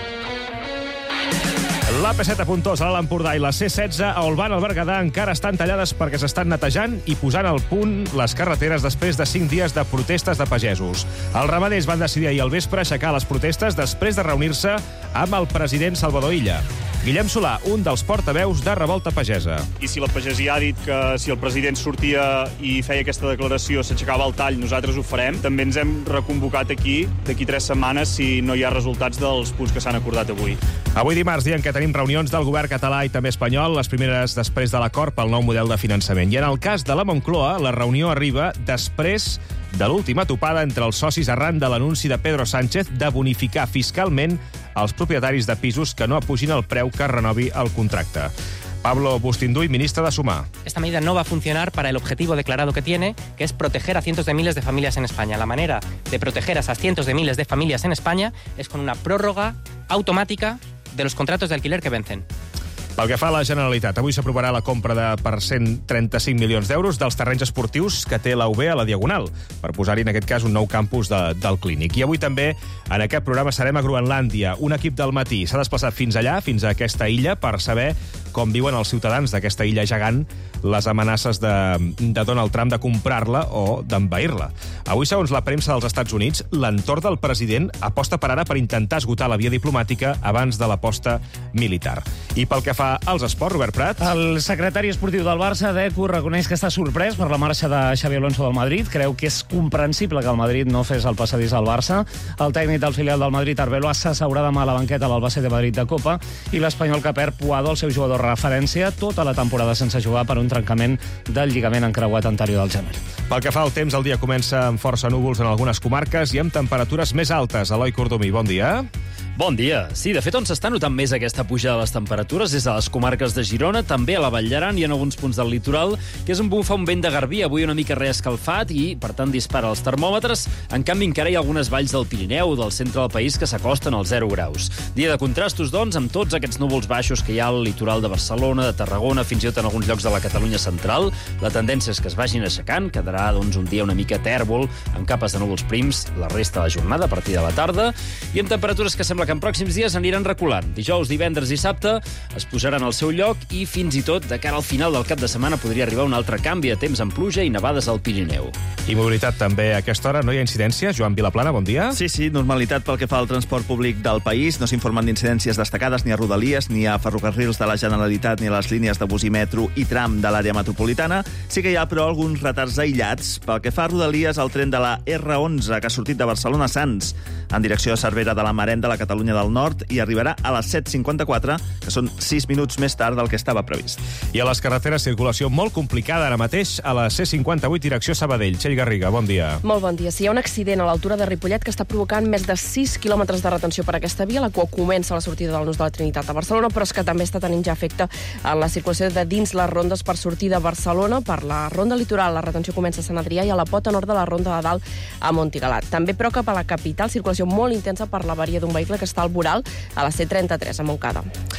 L'A P set a Pontós, a l'Empordà, i la C setze a Olvan, al Berguedà, encara estan tallades perquè s'estan netejant i posant al punt les carreteres després de cinc dies de protestes de pagesos. Els ramaders van decidir ahir al vespre aixecar les protestes després de reunir-se amb el president Salvador Illa. Guillem Solà, un dels portaveus de Revolta Pagesa. I si la pagesia ha dit que si el president sortia i feia aquesta declaració s'aixecava el tall, nosaltres ho farem. També ens hem reconvocat aquí d'aquí tres setmanes si no hi ha resultats dels punts que s'han acordat avui. Avui dimarts, dia en què tenim reunions del govern català i també espanyol, les primeres després de l'acord pel nou model de finançament. I en el cas de la Moncloa, la reunió arriba després de l'última topada entre els socis arran de l'anunci de Pedro Sánchez de bonificar fiscalment els propietaris de pisos que no apugin el preu que renovi el contracte. Pablo Bustinduy, ministre de Sumar. Esta medida no va a funcionar para el objetivo declarado que tiene, que es proteger a cientos de miles de familias en España. La manera de proteger a esas cientos de miles de familias en España es con una prórroga automática de los contratos de alquiler que vencen. Pel que fa a la Generalitat, avui s'aprovarà la compra de per cent trenta-cinc milions d'euros dels terrenys esportius que té l'A U B a la Diagonal, per posar-hi, en aquest cas, un nou campus de, del Clínic. I avui també, en aquest programa, serem a Groenlàndia. Un equip del matí s'ha desplaçat fins allà, fins a aquesta illa, per saber com viuen els ciutadans d'aquesta illa gegant les amenaces de, de Donald Trump de comprar-la o d'envair-la. Avui, segons la premsa dels Estats Units, l'entorn del president aposta per ara per intentar esgotar la via diplomàtica abans de l'aposta militar. I pel que fa als esports, Robert Prat. El secretari esportiu del Barça, Deco, reconeix que està sorprès per la marxa de Xavi Alonso del Madrid. Creu que és comprensible que el Madrid no fes el passadís al Barça. El tècnic del filial del Madrid, Arbeloa, s'asseurà demà a la banqueta a l'Albacete Madrid de Copa i l'espanyol que perd Puado, el seu jugador referència, tota la temporada sense jugar per un trencament del lligament encreuat anterior del gener. Pel que fa al temps, el dia comença amb força núvols en algunes comarques i amb temperatures més altes. Eloi Cordomí, bon dia. Bon dia. Sí, de fet, on s'està notant més aquesta pujada de les temperatures és a les comarques de Girona, també a la Vall d'Aran i en alguns punts del litoral, que és on bufa un vent de garbí, avui una mica reescalfat i, per tant, dispara els termòmetres. En canvi, encara hi ha algunes valls del Pirineu, del centre del país, que s'acosten als zero graus. Dia de contrastos, doncs, amb tots aquests núvols baixos que hi ha al litoral de Barcelona, de Tarragona, fins i tot en alguns llocs de la Catalunya central. La tendència és que es vagin aixecant, quedarà, doncs, un dia una mica tèrbol, amb capes de núvols prims, la resta de la jornada a partir de la tarda, i amb temperatures que sembla que en pròxims dies aniran reculant. Dijous, divendres i dissabte es posaran al seu lloc i fins i tot de cara al final del cap de setmana podria arribar un altre canvi de temps amb pluja i nevades al Pirineu. I mobilitat també a aquesta hora. No hi ha incidències. Joan Vilaplana, bon dia. Sí, sí, normalitat pel que fa al transport públic del país. No s'informen d'incidències destacades ni a Rodalies, ni a ferrocarrils de la Generalitat, ni a les línies de bus i metro i tram de l'àrea metropolitana. Sí que hi ha, però, alguns retards aïllats. Pel que fa a Rodalies, el tren de la R onze, que ha sortit de Barcelona a Sants, en direcció a Cervera de la Marenda, de la Catalunya del Nord, i arribarà a les set cinquanta-quatre, que són sis minuts més tard del que estava previst. I a les carreteres, circulació molt complicada ara mateix a la C cinquanta-vuit, direcció Sabadell. Txell Garriga, bon dia. Molt bon dia. Sí, hi ha un accident a l'altura de Ripollet que està provocant més de sis quilòmetres de retenció per aquesta via, la qual comença a la sortida del Nus de la Trinitat a Barcelona, però és que també està tenint ja efecte en la circulació de dins les rondes per sortir de Barcelona. Per la ronda litoral, la retenció comença a Sant Adrià i a la pota nord de la ronda de dalt a Montigalat. També, però, cap a la capital, circulació molt intensa per la varia d'un vehicle que està al voral a la C trenta-tres, a Montcada.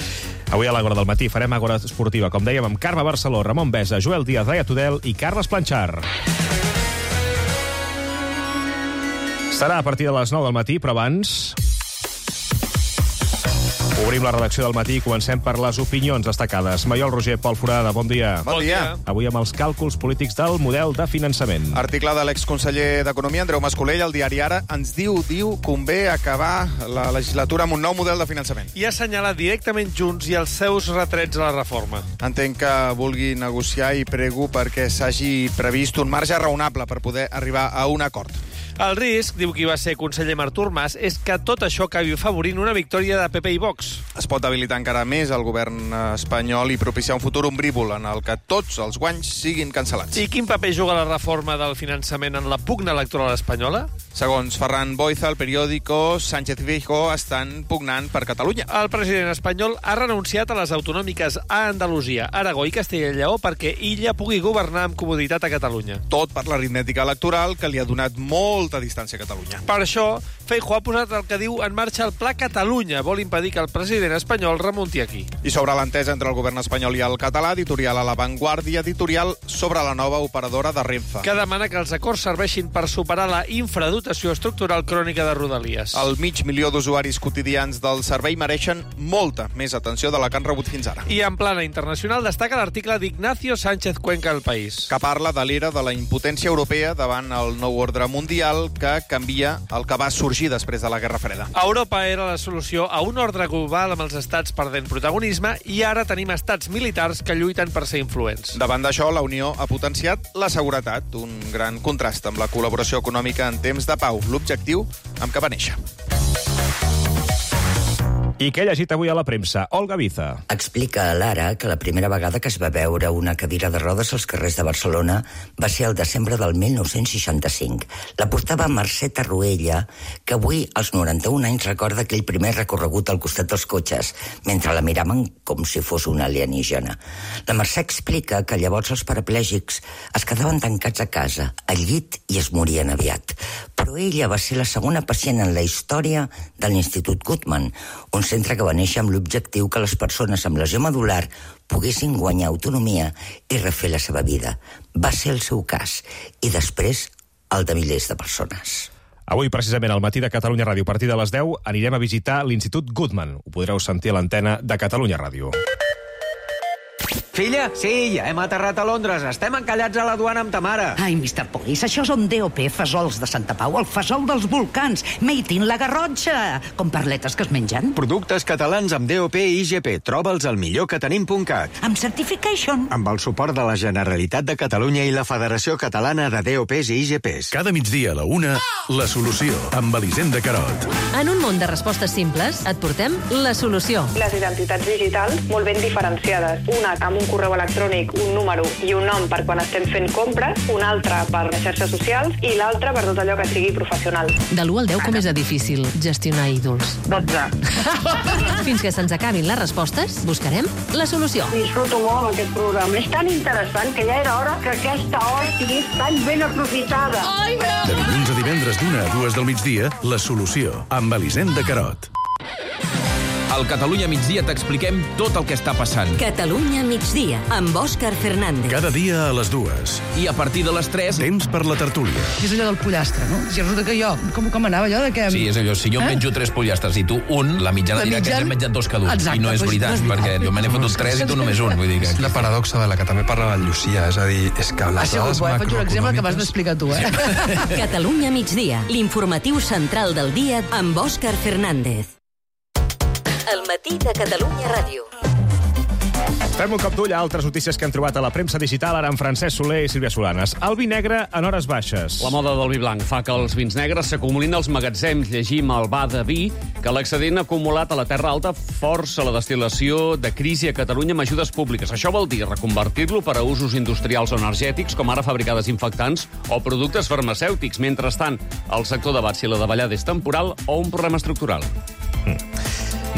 Avui a l'Àgora del matí farem Àgora esportiva, com dèiem, amb Carme Barceló, Ramon Besa, Joel Díaz, Laia Tudel i Carles Planchar. Serà a partir de les nou del matí, però abans obrim la redacció del matí i comencem per les opinions destacades. Maiol Roger, Pol Forada, bon dia. Bon dia. Avui amb els càlculs polítics del model de finançament. Article de l'exconseller d'Economia, Andreu Mascolell, al diari Ara, ens diu, diu, convé acabar la legislatura amb un nou model de finançament. I assenyala directament Junts i els seus retrets a la reforma. Entenc que vulgui negociar i prego perquè s'hagi previst un marge raonable per poder arribar a un acord. El risc, diu qui va ser conseller Artur Mas, és que tot això acabi favorint una victòria de P P i Vox. Es pot habilitar encara més el govern espanyol i propiciar un futur ombrívol en el que tots els guanys siguin cancel·lats. I quin paper juga la reforma del finançament en la pugna electoral espanyola? Segons Ferran Boiza, el periòdico, Sánchez Feijóo estan pugnant per Catalunya. El president espanyol ha renunciat a les autonòmiques a Andalusia, Aragó i Castella i Lleó perquè illa pugui governar amb comoditat a Catalunya. Tot per l'aritmètica electoral que li ha donat molta distància a Catalunya. Per això, Feijóo ha posat el que diu en marxa el Pla Catalunya. Vol impedir que el president espanyol remunti aquí. I sobre l'entesa entre el govern espanyol i el català, editorial a La Vanguardia, editorial sobre la nova operadora de Renfe, que demana que els acords serveixin per superar la infradotació estructural crònica de Rodalies. El mig milió d'usuaris quotidians del servei mereixen molta més atenció de la que han rebut fins ara. I en plana internacional destaca l'article d'Ignacio Sánchez Cuenca al País, que parla de l'era de la impotència europea davant el nou ordre mundial que canvia el que va sorgir després de la Guerra Freda. Europa era la solució a un ordre global amb els estats perdent protagonisme i ara tenim estats militars que lluiten per ser influents. Davant d'això, la Unió ha potenciat la seguretat, un gran contrast amb la col·laboració econòmica en temps de pau, l'objectiu amb què va néixer. I què ha llegit avui a la premsa? Olga Biza. Explica a l'Ara que la primera vegada que es va veure una cadira de rodes als carrers de Barcelona va ser el desembre del mil nou-cents seixanta-cinc. La portava Mercè Tarruella, que avui, als noranta-un anys, recorda aquell primer recorregut al costat dels cotxes, mentre la miraven com si fos una alienígena. La Mercè explica que llavors els paraplègics es quedaven tancats a casa, al llit, i es morien aviat. Però ella va ser la segona pacient en la història de l'Institut Guttmann, un centre que va néixer amb l'objectiu que les persones amb lesió medular poguessin guanyar autonomia i refer la seva vida. Va ser el seu cas, i després el de milers de persones. Avui, precisament, al matí de Catalunya Ràdio, a partir de les deu, anirem a visitar l'Institut Guttmann. Ho podreu sentir a l'antena de Catalunya Ràdio. Filla, sí, ja hem aterrat a Londres. Estem encallats a la duana amb ta mare. Ai, mister Polis, això són D O P Fesols de Santa Pau, el fesol dels volcans. Made in la Garrotxa. Com perletes que es mengen. Productes catalans amb D O P i I G P. Troba'ls al millor que tenim punt cat. Amb certification. Amb el suport de la Generalitat de Catalunya i la Federació Catalana de D O Ps i I G Ps. Cada migdia a la una, La Solució, amb Elisenda Carot. En un món de respostes simples, et portem La Solució. Les identitats digitals molt ben diferenciades. Una amb un correu electrònic, un número i un nom per quan estem fent compres, una altra per les xarxes socials i l'altra per tot allò que sigui professional. De l'u al deu, com és de difícil gestionar ídols? dotze. Fins que se'ns acabin les respostes, buscarem la solució. Disfruto molt aquest programa. És tan interessant que ja era hora que aquesta hora sigui tan ben aprofitada. Ai, De dilluns a divendres d'una a dues del migdia, La Solució, amb Elisenda Carot. Al Catalunya Migdia t'expliquem tot el que està passant. Catalunya Migdia, amb Òscar Fernández. Cada dia a les dues. I a partir de les tres... Temps per la tertúlia. És allò del pollastre, no? Si resulta que jo... Com, com anava allò de que... Sí, és allò. Si jo eh? menjo tres pollastres i tu un, la mitjana la dirà mitjan... que has menjat dos cada un. Exacte, I no és doncs, veritat, no és perquè jo me n'he fotut tres i tu només un. Vull dir que... És la paradoxa de la que també parla la Llucia, és a dir, és que les dades macroeconòmiques... Faig un exemple que vas d'explicar tu, eh? Sí. Catalunya Migdia, l'informatiu central del dia amb Òscar Fernández. El matí de Catalunya Ràdio. Fem un cop d'ull a altres notícies que hem trobat a la premsa digital, ara amb Francesc Soler i Sílvia Solanes. El vi negre en hores baixes. La moda del vi blanc fa que els vins negres s'acumulin als magatzems. Llegim al bar de vi que l'excedent acumulat a la Terra Alta força la destil·lació de crisi a Catalunya amb ajudes públiques. Això vol dir reconvertir-lo per a usos industrials o energètics, com ara fabricar desinfectants o productes farmacèutics. Mentrestant, el sector debat si la davallada és temporal o un problema estructural. Mm.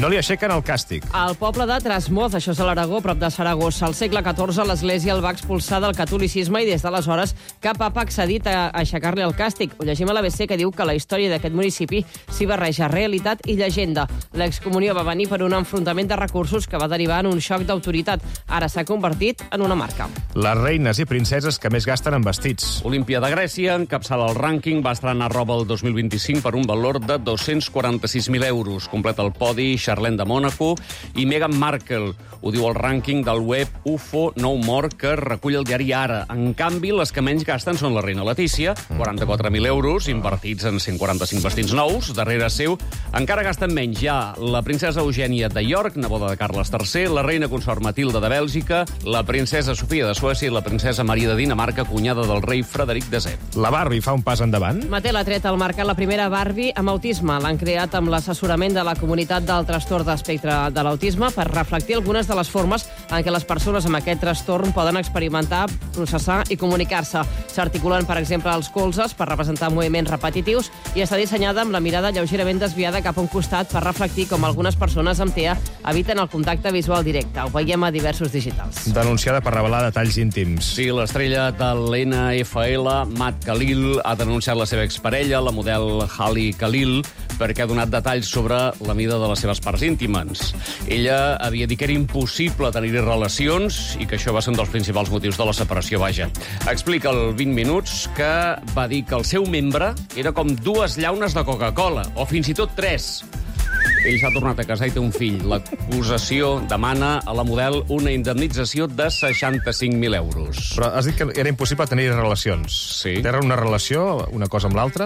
No li aixequen el càstig. Al poble de Trasmoz, això és a l'Aragó, prop de Saragossa, al segle catorze, l'Església el va expulsar del catolicisme i des d'aleshores cap papa ha accedit a aixecar-li el càstig. Ho llegim a l'A B C, que diu que la història d'aquest municipi s'hi barreja realitat i llegenda. L'excomunió va venir per un enfrontament de recursos que va derivar en un xoc d'autoritat. Ara s'ha convertit en una marca. Les reines i princeses que més gasten en vestits. Olímpia de Grècia encapçala el rànquing, va estrenar roba el dos mil vint-i-cinc per un valor de dos-cents quaranta-sis mil euros. Completa el podi Charlene de Mònaco i Meghan Markle. Ho diu el rànquing del web U F O No More, que recull el diari Ara. En canvi, les que menys gasten són la reina Letícia, quaranta-quatre mil euros, invertits en cent quaranta-cinc vestits nous. Darrere seu encara gasten menys ja la princesa Eugènia de York, neboda de Carles tercer, la reina consort Matilde de Bèlgica, la princesa Sofia de Suècia i la princesa Maria de Dinamarca, cunyada del rei Frederic desè. La Barbie fa un pas endavant? Mattel ha tret al mercat la primera Barbie amb autisme. L'han creat amb l'assessorament de la comunitat del trastorn d'espectre de l'autisme per reflectir algunes de les formes en què les persones amb aquest trastorn poden experimentar, processar i comunicar-se. S'articulen, per exemple, els colzes per representar moviments repetitius i està dissenyada amb la mirada lleugerament desviada cap a un costat per reflectir com algunes persones amb T E A eviten el contacte visual directe. Ho veiem a diversos digitals. Denunciada per revelar detalls íntims. Sí, l'estrella de l'N F L, Matt Khalil, ha denunciat la seva exparella, la model Hali Khalil, perquè ha donat detalls sobre la mida de les seves parts íntimes. Ella havia dit que era impossible tenir relacions i que això va ser un dels principals motius de la separació, vaja. Explica al vint minuts que va dir que el seu membre era com dues llaunes de Coca-Cola, o fins i tot tres. Ell s'ha tornat a casar i té un fill. L'acusació demana a la model una indemnització de seixanta-cinc mil euros. Però has dit que era impossible tenir relacions. Sí. Té una relació, una cosa amb l'altra?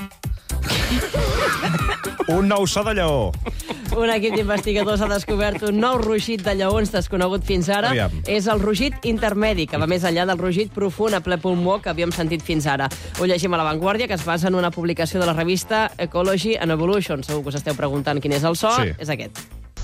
Un nou so de lleó. Un equip d'investigadors ha descobert un nou rugit de lleons desconegut fins ara. Aviam. És el rugit intermedi, que va més enllà del rugit profund a ple pulmó que havíem sentit fins ara. Ho llegim a La Vanguardia, que es basa en una publicació de la revista Ecology and Evolution. Segur que us esteu preguntant quin és el so. Sí. És aquest.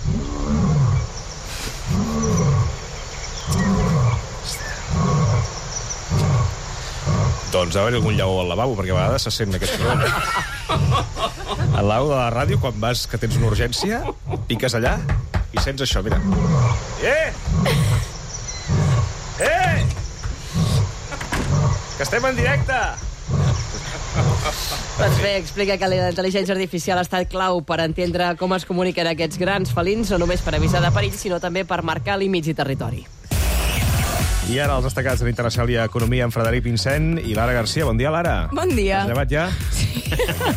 Doncs a veure algun lleó al lavabo, perquè a vegades se sent aquest problema. Al lavabo de la ràdio, quan vas que tens una urgència, piques allà i sents això, mira. Eh! Eh! Que estem en directe! Doncs bé, explica que la intel·ligència artificial ha estat clau per entendre com es comuniquen aquests grans felins, no només per avisar de perill, sinó també per marcar límits i territori. I ara els destacats de l'Internacional i Economia amb Frederic Vincent i Lara Garcia. Bon dia, Lara. Bon dia. Has llevat ja? Sí.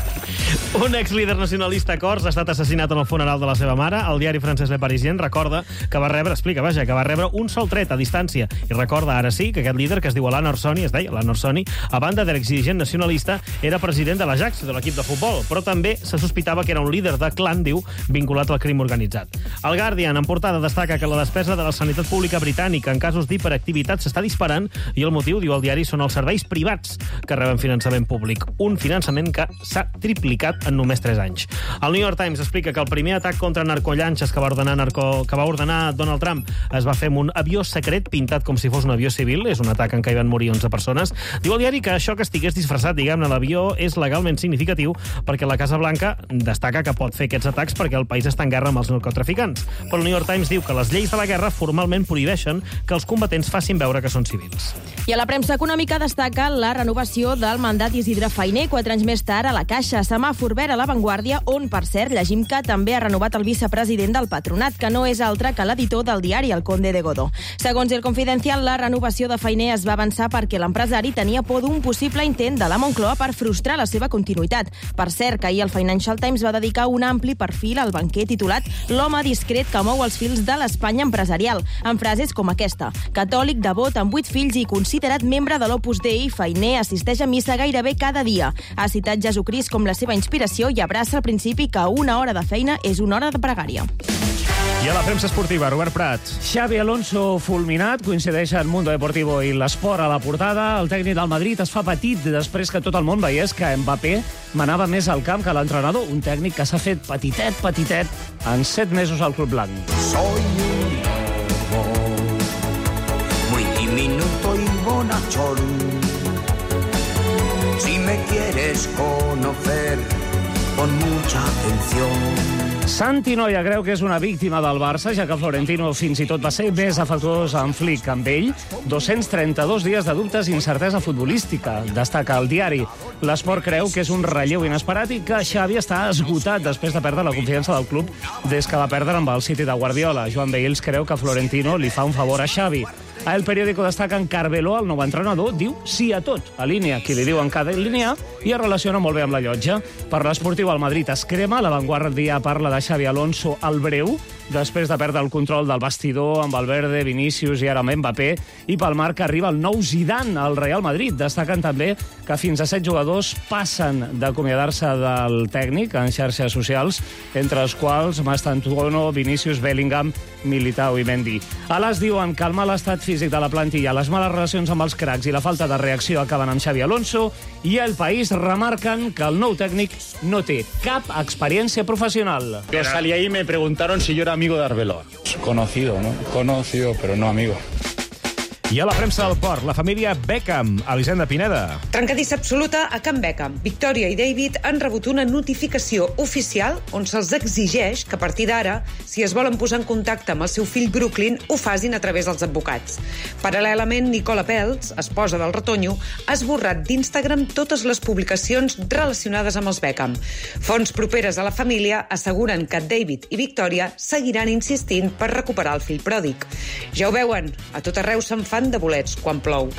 Un exlíder nacionalista cors ha estat assassinat en el funeral de la seva mare. El diari francès Le Parisien recorda que va rebre, explica, vaja, que va rebre un sol tret a distància. I recorda ara sí que aquest líder, que es diu Alain Orsoni, es deia Alain Orsoni, a banda de l'exdirigent nacionalista, era president de l'Ajax, de l'equip de futbol, però també se sospitava que era un líder de clan, diu, vinculat al crim organitzat. El Guardian, en portada, destaca que la despesa de la sanitat pública britànica en casos d'hiperactivitat s'està disparant i el motiu, diu el diari, són els serveis privats que reben finançament públic. Un finançament que s'ha triplicat en només tres anys. El New York Times explica que el primer atac contra narcollanxes que va ordenar, narco... que va ordenar Donald Trump es va fer amb un avió secret pintat com si fos un avió civil. És un atac en què hi van morir onze persones. Diu el diari que això que estigués disfressat, diguem-ne, l'avió és legalment significatiu perquè la Casa Blanca destaca que pot fer aquests atacs perquè el país està en guerra amb els narcotraficants. Però el New York Times diu que les lleis de la guerra formalment prohibeixen que els combatents facin veure que són civils. I a la premsa econòmica destaca la renovació del mandat d'Isidre Fainé, quatre anys més tard a la Caixa. Semàfor verd a La Vanguardia, on, per cert, llegim que també ha renovat el vicepresident del Patronat, que no és altre que l'editor del diari El Conde de Godó. Segons El Confidencial, la renovació de Fainé es va avançar perquè l'empresari tenia por d'un possible intent de la Moncloa per frustrar la seva continuïtat. Per cert, que ahir el Financial Times va dedicar un ampli perfil al banquer titulat L'home discret que mou els fils de l'Espanya empresarial, amb frases com aquesta. Catòlic, devot, amb vuit fills i considerat membre de l'Opus Dei, Fainé assisteix a missa gairebé cada dia. Ha citat Jesucrist com la seva inspiració i abraça el principi que una hora de feina és una hora de pregària. I a la premsa esportiva, Robert Prat. Xavi Alonso fulminat, coincideix en Mundo Deportivo i l'Esport a la portada. El tècnic del Madrid es fa petit després que tot el món veiés que Mbappé manava més al camp que l'entrenador, un tècnic que s'ha fet petitet, petitet, en set mesos al Club Blanc. Soy un lobo, muy diminuto y bonachón. Si me quieres conocer, con mucha atención. Santi Noia creu que és una víctima del Barça, ja que Florentino fins i tot va ser més afectuós amb Flick amb ell. dos-cents trenta-dos dies de dubtes i incertesa futbolística, destaca el diari. L'Esport creu que és un relleu inesperat i que Xavi està esgotat després de perdre la confiança del club des que va perdre amb el City de Guardiola. Joan Bales creu que Florentino li fa un favor a Xavi. A El Periódico destaca en Carbeló, el nou entrenador, diu sí a tot. Alinea qui li diu en cada línia i es relaciona molt bé amb la llotja. Per l'Esportiu, el Madrid es crema. La Vanguardia parla de Xavi Alonso al breu, després de perdre el control del vestidor amb Valverde, Vinícius i ara amb Mbappé. I pel Marca arriba el nou Zidane al Real Madrid. Destaquen també que fins a set jugadors passen d'acomiadar-se del tècnic en xarxes socials, entre els quals Mastantuono, Vinícius, Bellingham, Militao i Mendy. A l'As diuen que el mal estat físic de la plantilla, les males relacions amb els cracs i la falta de reacció acaben amb Xavi Alonso, i El País remarquen que el nou tècnic no té cap experiència professional. Yo salí ahí y me preguntaron si yo era amigo de Arbeloa. Conocido, ¿no? Conocido, pero no amigo. I a la premsa del port, la família Beckham, Elisenda Pineda. Trencadissa absoluta a Can Beckham. Victoria i David han rebut una notificació oficial on se'ls exigeix que a partir d'ara, si es volen posar en contacte amb el seu fill Brooklyn, ho facin a través dels advocats. Paral·lelament, Nicola Peltz, esposa del retonyo, ha esborrat d'Instagram totes les publicacions relacionades amb els Beckham. Fonts properes a la família asseguren que David i Victoria seguiran insistint per recuperar el fill pròdig. Ja ho veuen, a tot arreu se'n fa de bolets quan plou.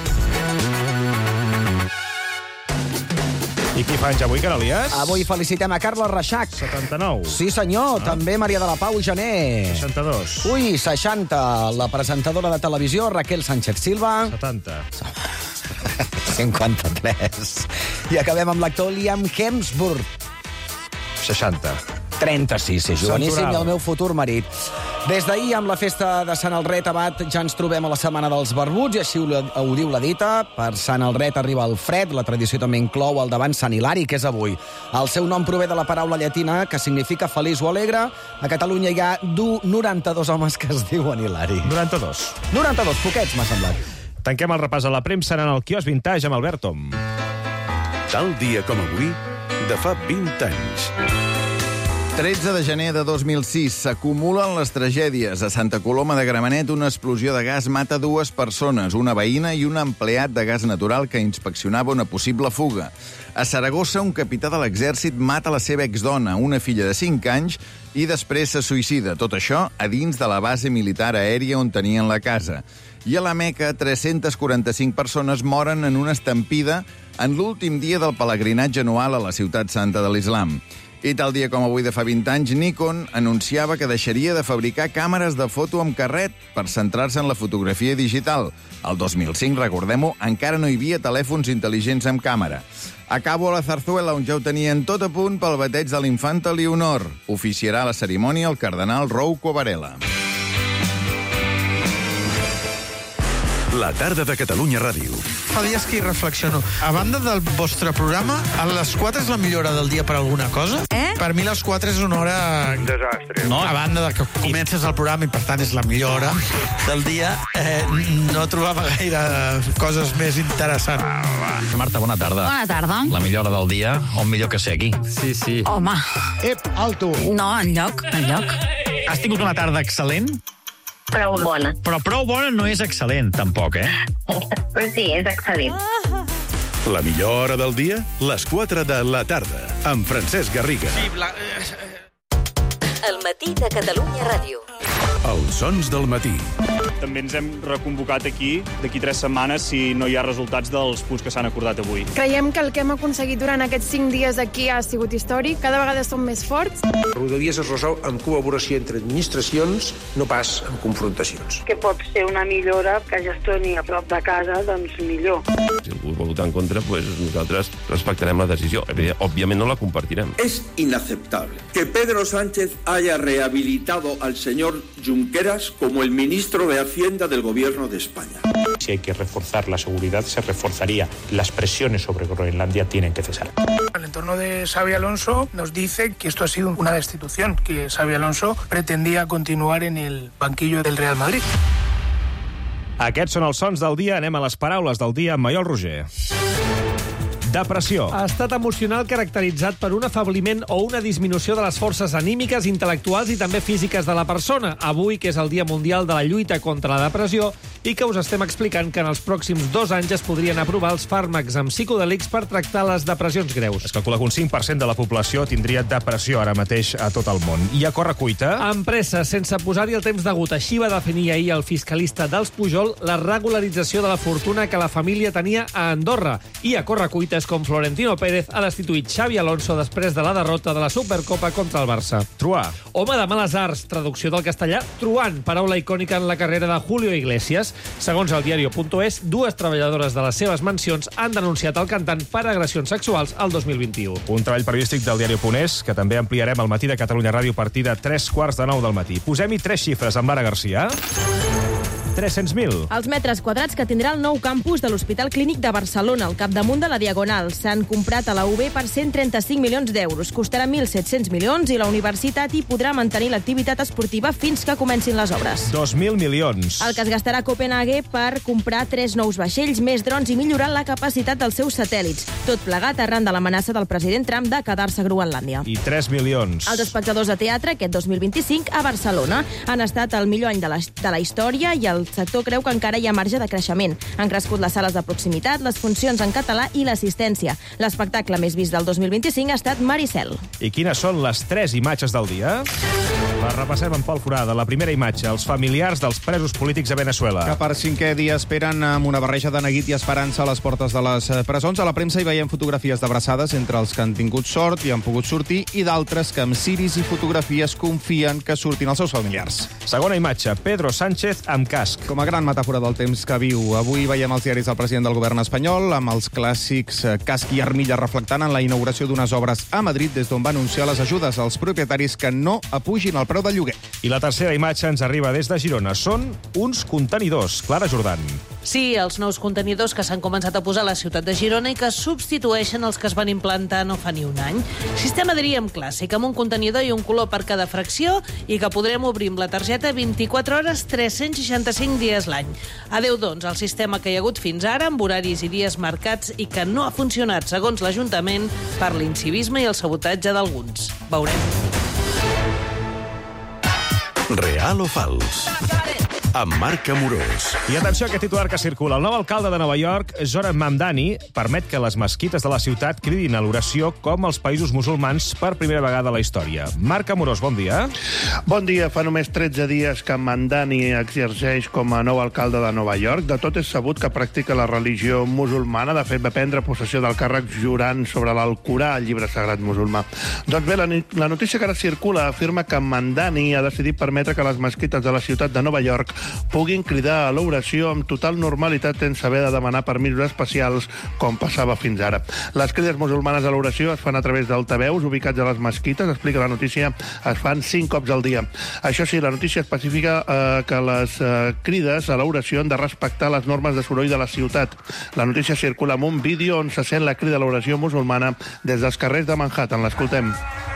I qui fa anys avui, Carolies? Avui felicitem a Carles Reixac. setanta-nou. Sí, senyor. Ah. També Maria de la Pau Gené. seixanta-dos. Ui, seixanta. La presentadora de televisió, Raquel Sánchez Silva. setanta. cinquanta-tres. I acabem amb l'actor Liam Hemsworth. seixanta. trenta-sis, és joveníssim, Santoral. i el meu futur marit. Des d'ahir, amb la festa de Sant Alret Abat, ja ens trobem a la Setmana dels Barbuts, i així ho, ho diu la dita. Per Sant Alret arriba el fred, la tradició també inclou el davant Sant Hilari, que és avui. El seu nom prové de la paraula llatina, que significa feliç o alegre. A Catalunya hi ha noranta-dos homes que es diuen Hilari. noranta-dos. noranta-dos, poquets, m'ha semblat. Tanquem el repàs a la premsa anant al quiosc Vintage amb Albert Tom. Tal dia com avui, de fa vint anys. tretze de gener de dos mil sis. S'acumulen les tragèdies. A Santa Coloma de Gramenet, una explosió de gas mata dues persones, una veïna i un empleat de gas natural que inspeccionava una possible fuga. A Saragossa, un capità de l'exèrcit mata la seva exdona, una filla de cinc anys, i després se suïcida. Tot això a dins de la base militar aèria on tenien la casa. I a la Meca, tres-centes quaranta-cinc persones moren en una estampida en l'últim dia del pelegrinatge anual a la ciutat santa de l'Islam. I tal dia com avui de fa vint anys, Nikon anunciava que deixaria de fabricar càmeres de foto amb carret per centrar-se en la fotografia digital. El dos mil cinc, recordem-ho, encara no hi havia telèfons intel·ligents amb càmera. Acabo a la Zarzuela, on ja ho tenien tot a punt pel bateig de l'infanta Leonor. Oficiarà la cerimònia el cardenal Rouco Varela. La tarda de Catalunya Ràdio. Fa dies que hi reflexiono. A banda del vostre programa, a les quatre és la millor hora del dia per alguna cosa? Eh? Per mi les quatre és una hora... Un desastre. No? A banda de que comences el programa i, per tant, és la millor hora del dia, eh, no trobava gaire coses més interessants. Ah, Marta, bona tarda. Bona tarda. La millor hora del dia, on millor que ser aquí. Sí, sí. Home. Ep, alto. No, enlloc, enlloc. Has tingut una tarda excel·lent? Prou bona. Però prou bona no és excel·lent, tampoc, eh? Però sí, és excel·lent. La millor hora del dia, les quatre de la tarda, amb Francesc Garriga. El matí de Catalunya Ràdio. Els sons del matí. També ens hem reconvocat aquí d'aquí tres setmanes si no hi ha resultats dels punts que s'han acordat avui. Creiem que el que hem aconseguit durant aquests cinc dies aquí ha sigut històric. Cada vegada som més forts. Rodalies es resol amb col·laboració entre administracions, no pas amb confrontacions. Que pot ser una millora que gestioni a prop de casa, doncs millor. Si algú vol votar en contra, pues nosaltres respectarem la decisió. Òbviament no la compartirem. Es inaceptable que Pedro Sánchez haya rehabilitado al señor Junqueras como el ministro de Hacienda del Gobierno de España. Si hay que reforzar la seguridad, se reforzaría. Las presiones sobre Groenlandia tienen que cesar. El entorno de Xabi Alonso nos dice que esto ha sido una destitución, que Xabi Alonso pretendía continuar en el banquillo del Real Madrid. Aquests són els sons del dia. Anem a les paraules del dia amb Maiol Roger. Depressió. Estat emocional caracteritzat per un afabliment o una disminució de les forces anímiques, intel·lectuals i també físiques de la persona. Avui, que és el Dia Mundial de la Lluita contra la Depressió, i que us estem explicant que en els pròxims dos anys es podrien aprovar els fàrmacs amb psicodèlics per tractar les depressions greus. Es calcula que un cinc per cent de la població tindria depressió ara mateix a tot el món. I a correcuita... Amb pressa, sense posar-hi el temps degut. Així va definir ahir el fiscalista dels Pujol la regularització de la fortuna que la família tenia a Andorra. I a correcuita és com Florentino Pérez ha destituït Xavi Alonso després de la derrota de la Supercopa contra el Barça. Truà. Home de males arts, traducció del castellà, truant, paraula icònica en la carrera de Julio Iglesias. Segons el diario.es, dues treballadores de les seves mansions han denunciat el cantant per agressions sexuals al dos mil vint-i-u. Un treball periodístic del diario.es que també ampliarem al matí de Catalunya Ràdio a partir de tres quarts de nou del matí. Posem-hi tres xifres amb Lara Garcia. tres-cents mil. Els metres quadrats que tindrà el nou campus de l'Hospital Clínic de Barcelona, al capdamunt de la Diagonal. S'han comprat a la U B per cent trenta-cinc milions d'euros. Costarà mil set-cents milions i la universitat hi podrà mantenir l'activitat esportiva fins que comencin les obres. dos mil milions. El que es gastarà a Copenhague per comprar tres nous vaixells, més drons i millorar la capacitat dels seus satèl·lits. Tot plegat arran de l'amenaça del president Trump de quedar-se a Groenlàndia. I tres milions. Els espectadors de teatre aquest dos mil vint-i-cinc a Barcelona han estat el millor any de la, de la història i el sector creu que encara hi ha marge de creixement. Han crescut les sales de proximitat, les funcions en català i l'assistència. L'espectacle més vist del dos mil vint-i-cinc ha estat Maricel. I quines són les tres imatges del dia? Les repassem amb Pol Forada. La primera imatge, els familiars dels presos polítics a Venezuela. Que per cinquè dia esperen amb una barreja de neguit i esperança a les portes de les presons. A la premsa hi veiem fotografies d'abraçades entre els que han tingut sort i han pogut sortir i d'altres que amb ciris i fotografies confien que surtin els seus familiars. Segona imatge, Pedro Sánchez amb casc. Com a gran metàfora del temps que viu. Avui veiem els diaris del president del govern espanyol amb els clàssics casc i armilla reflectant en la inauguració d'unes obres a Madrid des d'on va anunciar les ajudes als propietaris que no apugin el preu del lloguer. I la tercera imatge ens arriba des de Girona. Són uns contenidors. Clara Jordan. Sí, els nous contenidors que s'han començat a posar a la ciutat de Girona i que substitueixen els que es van implantar no fa ni un any. Sistema, diríem, clàssic, amb un contenidor i un color per cada fracció i que podrem obrir amb la targeta vint-i-quatre hores, tres-cents seixanta-cinc dies l'any. Adéu, doncs, al sistema que hi ha hagut fins ara, amb horaris i dies marcats i que no ha funcionat, segons l'Ajuntament, per l'incivisme i el sabotatge d'alguns. Veurem. Real o fals? Amb Marc Amorós. I atenció a aquest titular que circula. El nou alcalde de Nova York, Zoran Mamdani, permet que les mesquites de la ciutat cridin a l'oració com els països musulmans per primera vegada a la història. Marc Amorós, bon dia. Bon dia. Fa només tretze dies que Mamdani exerceix com a nou alcalde de Nova York. De tot és sabut que practica la religió musulmana. De fet, va prendre possessió del càrrec jurant sobre l'Alcorà, el llibre sagrat musulmà. Doncs bé, la, la notícia que ara circula afirma que Mamdani ha decidit permetre que les mesquites de la ciutat de Nova York puguin cridar a l'oració amb total normalitat sense haver de demanar permisos especials com passava fins ara. Les crides musulmanes a l'oració es fan a través d'altaveus ubicats a les mesquites, explica la notícia, es fan cinc cops al dia. Això sí, la notícia especifica eh, que les eh, crides a l'oració han de respectar les normes de soroll de la ciutat. La notícia circula amb un vídeo on se sent la crida a l'oració musulmana des dels carrers de Manhattan. L'escoltem.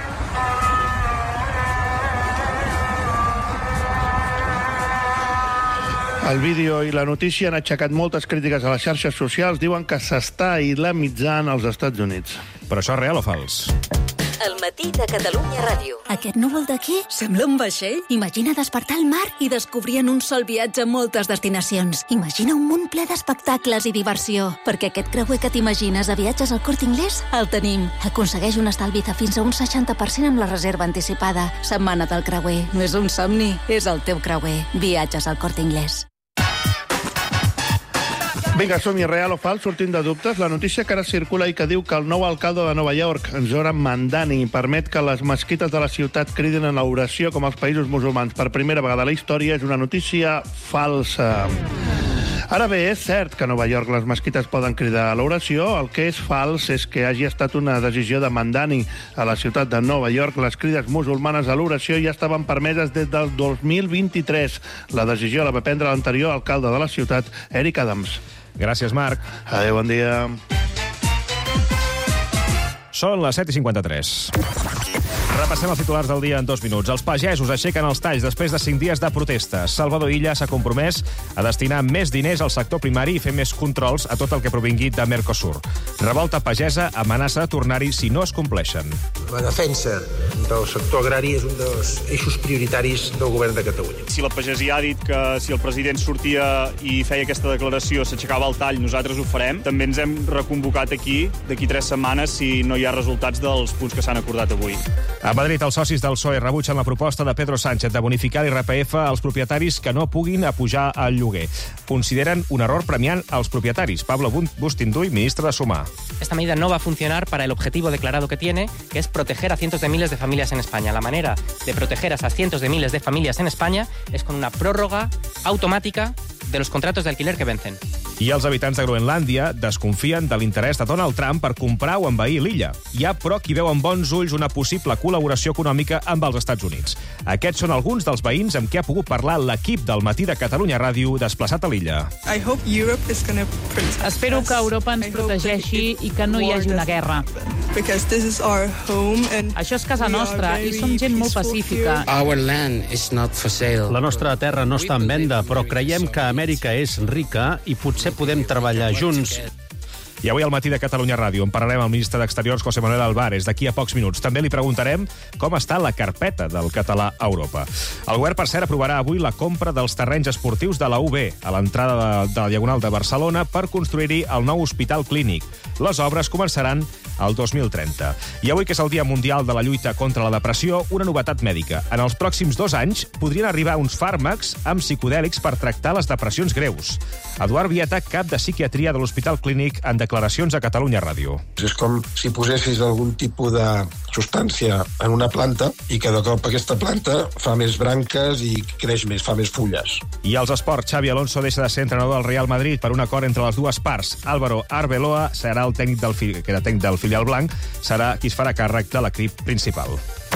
El vídeo i la notícia han aixecat moltes crítiques a les xarxes socials. Diuen que s'està islamitzant als Estats Units. Però això és real o fals? El matí de Catalunya Ràdio. Aquest núvol d'aquí sembla un vaixell. Imagina despertar al mar i descobrir en un sol viatge moltes destinacions. Imagina un munt ple d'espectacles i diversió. Perquè aquest creuer que t'imagines a viatges al Corte Inglés, el tenim. Aconsegueix un estalvi de fins a un seixanta per cent amb la reserva anticipada. Setmana del creuer. No és un somni, és el teu creuer. Viatges al Corte Inglés. Vinga, som-hi, real o fals, sortint de dubtes. La notícia que ara circula i que diu que el nou alcalde de Nova York, Zoran Mamdani, permet que les mesquites de la ciutat cridin en l'oració com els països musulmans per primera vegada a la història és una notícia falsa. Ara bé, és cert que a Nova York les mesquites poden cridar a l'oració. El que és fals és que hagi estat una decisió de Mamdani. A la ciutat de Nova York, les crides musulmanes a l'oració ja estaven permeses des del dos mil vint-i-tres. La decisió la va prendre l'anterior alcalde de la ciutat, Eric Adams. Gràcies, Marc. Adéu, bon dia. Són les set i cinquanta-tres. Repassem els titulars del dia en dos minuts. Els pagesos aixequen els talls després de cinc dies de protesta. Salvador Illa s'ha compromès a destinar més diners al sector primari i fer més controls a tot el que provingui de Mercosur. Revolta pagesa amenaça de tornar-hi si no es compleixen. La defensa del sector agrari és un dels eixos prioritaris del govern de Catalunya. Si la pagesia ha dit que si el president sortia i feia aquesta declaració s'aixecava el tall, nosaltres ho farem. També ens hem reconvocat aquí d'aquí tres setmanes si no hi ha resultats dels punts que s'han acordat avui. A Madrid, els socis del P S O E rebutgen la proposta de Pedro Sánchez de bonificar l'I R P F als propietaris que no puguin apujar el lloguer. Consideren un error premiant als propietaris. Pablo Bustinduy, ministre de Sumar. Esta medida no va a funcionar para el objetivo declarado que tiene, que es proteger a cientos de miles de familias en España. La manera de proteger a esas cientos de miles de familias en España es con una prórroga automática de los contratos de alquiler que vencen. I els habitants de Groenlàndia desconfien de l'interès de Donald Trump per comprar o envair l'illa. Hi ha, però, qui veu amb bons ulls una possible col·laboració econòmica amb els Estats Units. Aquests són alguns dels veïns amb què ha pogut parlar l'equip del Matí de Catalunya Ràdio desplaçat a l'illa. Espero que Europa ens protegeixi i que no hi hagi una guerra. Això és casa nostra i som gent molt pacífica. La nostra terra no està en venda, però creiem que Amèrica és rica i potser podem treballar junts. I avui al Matí de Catalunya Ràdio en parlarem amb el ministre d'Exteriors, José Manuel Álvarez, d'aquí a pocs minuts. També li preguntarem com està la carpeta del català a Europa. El govern, per cert, aprovarà avui la compra dels terrenys esportius de la U B a l'entrada de, de la Diagonal de Barcelona per construir-hi el nou hospital clínic. Les obres començaran el dos mil trenta. I avui, que és el Dia Mundial de la Lluita contra la Depressió, una novetat mèdica. En els pròxims dos anys podrien arribar uns fàrmacs amb psicodèlics per tractar les depressions greus. Eduard Vieta, cap de psiquiatria de l'Hospital Clínic, en declaracions a Catalunya Ràdio. És com si posessis algun tipus de substància en una planta i que de cop aquesta planta fa més branques i creix més, fa més fulles. I als esports, Xavi Alonso deixa de ser entrenador del Real Madrid per un acord entre les dues parts. Álvaro Arbeloa serà el tècnic del, que era tècnic del filial blanc, serà qui es farà càrrec de l'equip principal.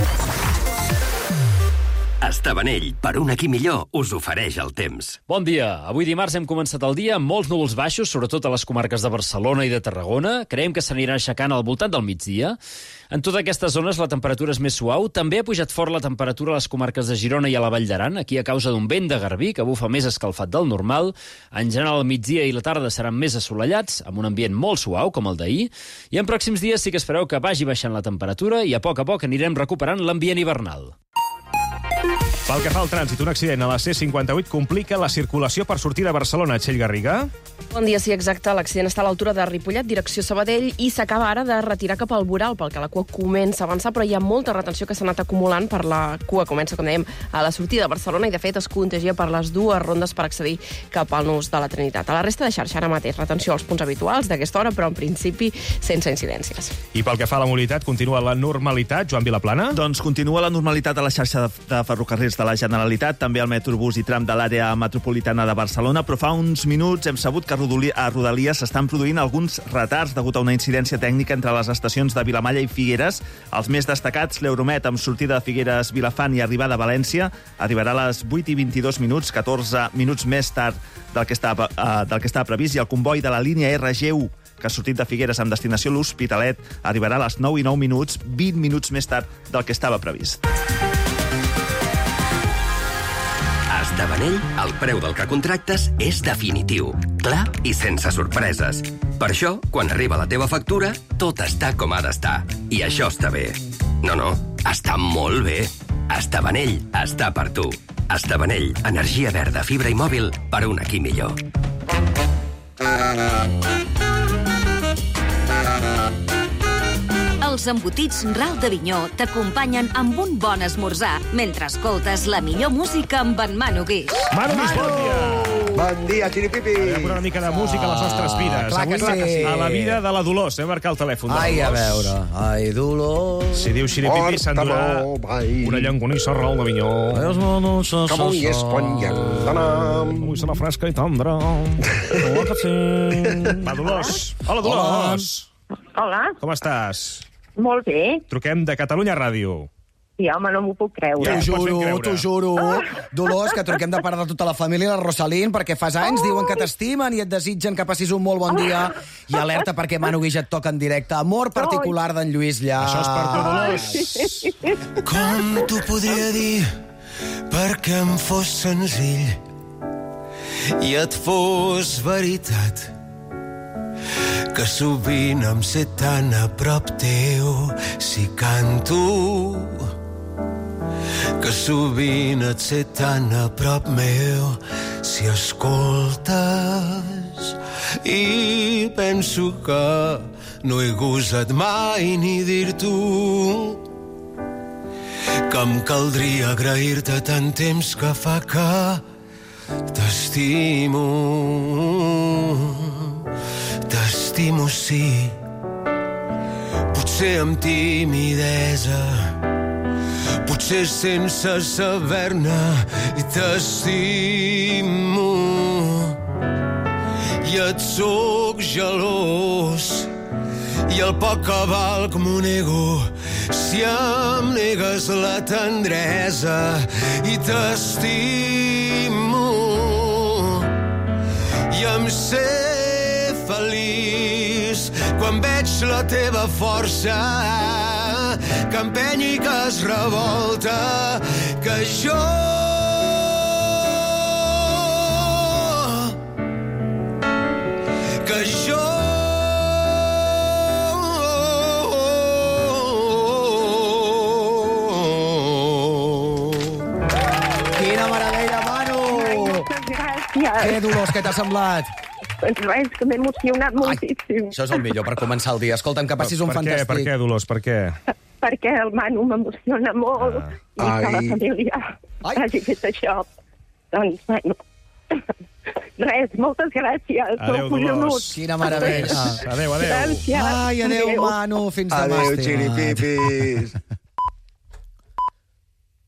Estabanell, per un aquí millor, us ofereix el temps. Bon dia. Avui dimarts hem començat el dia amb molts núvols baixos, sobretot a les comarques de Barcelona i de Tarragona. Creiem que s'aniran aixecant al voltant del migdia. En totes aquestes zones la temperatura és més suau. També ha pujat fort la temperatura a les comarques de Girona i a la Vall d'Aran, aquí a causa d'un vent de garbí que bufa més escalfat del normal. En general, el migdia i la tarda seran més assolellats, amb un ambient molt suau, com el d'ahir. I en pròxims dies sí que espereu que vagi baixant la temperatura i a poc a poc anirem recuperant l'ambient hivernal. Pel que fa al trànsit, un accident a la C cinquanta-vuit complica la circulació per sortir de Barcelona. Txell Garriga? Bon dia, sí, exacte. L'accident està a l'altura de Ripollet, direcció Sabadell, i s'acaba ara de retirar cap al Boral, pel que la cua comença a avançar, però hi ha molta retenció que s'ha anat acumulant per la cua. Comença, com dèiem, a la sortida de Barcelona i, de fet, es contagia per les dues rondes per accedir cap al nus de la Trinitat. A la resta de xarxa, ara mateix, retenció als punts habituals d'aquesta hora, però en principi sense incidències. I pel que fa a la mobilitat, continua la normalitat. Joan Vilaplana? Doncs continua la normalitat a la xarxa de, de ferrocarrils de la Generalitat, també al Metrobús i tram de l'àrea metropolitana de Barcelona, però fa uns minuts hem sabut que a Rodalies s'estan produint alguns retards degut a una incidència tècnica entre les estacions de Vilamalla i Figueres. Els més destacats, l'Euromet amb sortida de Figueres Vilafant i arribada a València, arribarà a les vuit i vint-i-dos minuts, catorze minuts més tard del que estava, uh, del que estava previst, i el comboi de la línia R G u, que ha sortit de Figueres amb destinació a l'Hospitalet, arribarà a les nou i nou minuts, vint minuts més tard del que estava previst. A Estabanell, el preu del que contractes és definitiu, clar i sense sorpreses. Per això, quan arriba la teva factura, tot està com ha d'estar. I això està bé. No, no, està molt bé. Estabanell està per tu. Estabanell, energia verda, fibra i mòbil per un aquí millor. Els embotits Ral d'Avinyó t'acompanyen amb un bon esmorzar mentre escoltes la millor música amb en Manu Guix. Manu Guix, bon dia! Bon dia, xiripipi! Anem una mica de música a les nostres vides. Clar que Avui sí. A la vida de la Dolors. Hem marcat el telèfon de la Ai, a Dolors. veure. Ai, Dolors. Si diu xiripipi, s'endurà una llangonissa Ral d'Avinyó. Com un esponjan d'anam. Ui, serà fresca i tendra. Hola, que sí. Va, Dolors. Hola, Dolors. Hola. Com estàs? Molt bé. Truquem de Catalunya Ràdio. Sí, home, no m'ho puc creure. Ja, T'ho pots ben juro, creure. t'ho juro. Dolors, que truquem de part de tota la família, la Rosalín, perquè fas anys, diuen que t'estimen i et desitgen que passis un molt bon dia. I alerta perquè Manu Guix et toca en directe. Amor particular d'en Lluís Llach. Això és per tu, Dolors. Com t'ho podria dir perquè em fos senzill i et fos veritat que sovint em sé tan a prop teu si canto, que sovint et sé tan a prop meu si escoltes, i penso que no he gosat mai ni dir-t'ho que em caldria agrair-te tant temps que fa que t'estimo. T'estimo, sí, potser amb timidesa, potser sense saber-ne, i t'estimo. I et soc gelós, i el poc que valc m'ho nego si em negues la tendresa, i t'estimo. I em sé feliç quan veig la teva força que empeny i que es revolta, que jo que jo Quina meravella, Manu! Moltes gràcies. Què, Dolors, què t'ha semblat? Doncs res, que m'he emocionat moltíssim. Això és el millor per començar el dia. Escolta'm, que passis un per fantàstic... Què, per què, Dolors, per què? Perquè el Manu m'emociona molt ah. i que la família Ai. hagi fet això. Doncs, bueno... Res, moltes gràcies. Adéu, Dolors. Quina meravella. Adéu, adéu. Gràcies. Ai, adéu, Manu. Fins demà, adéu, estima. xiripipis.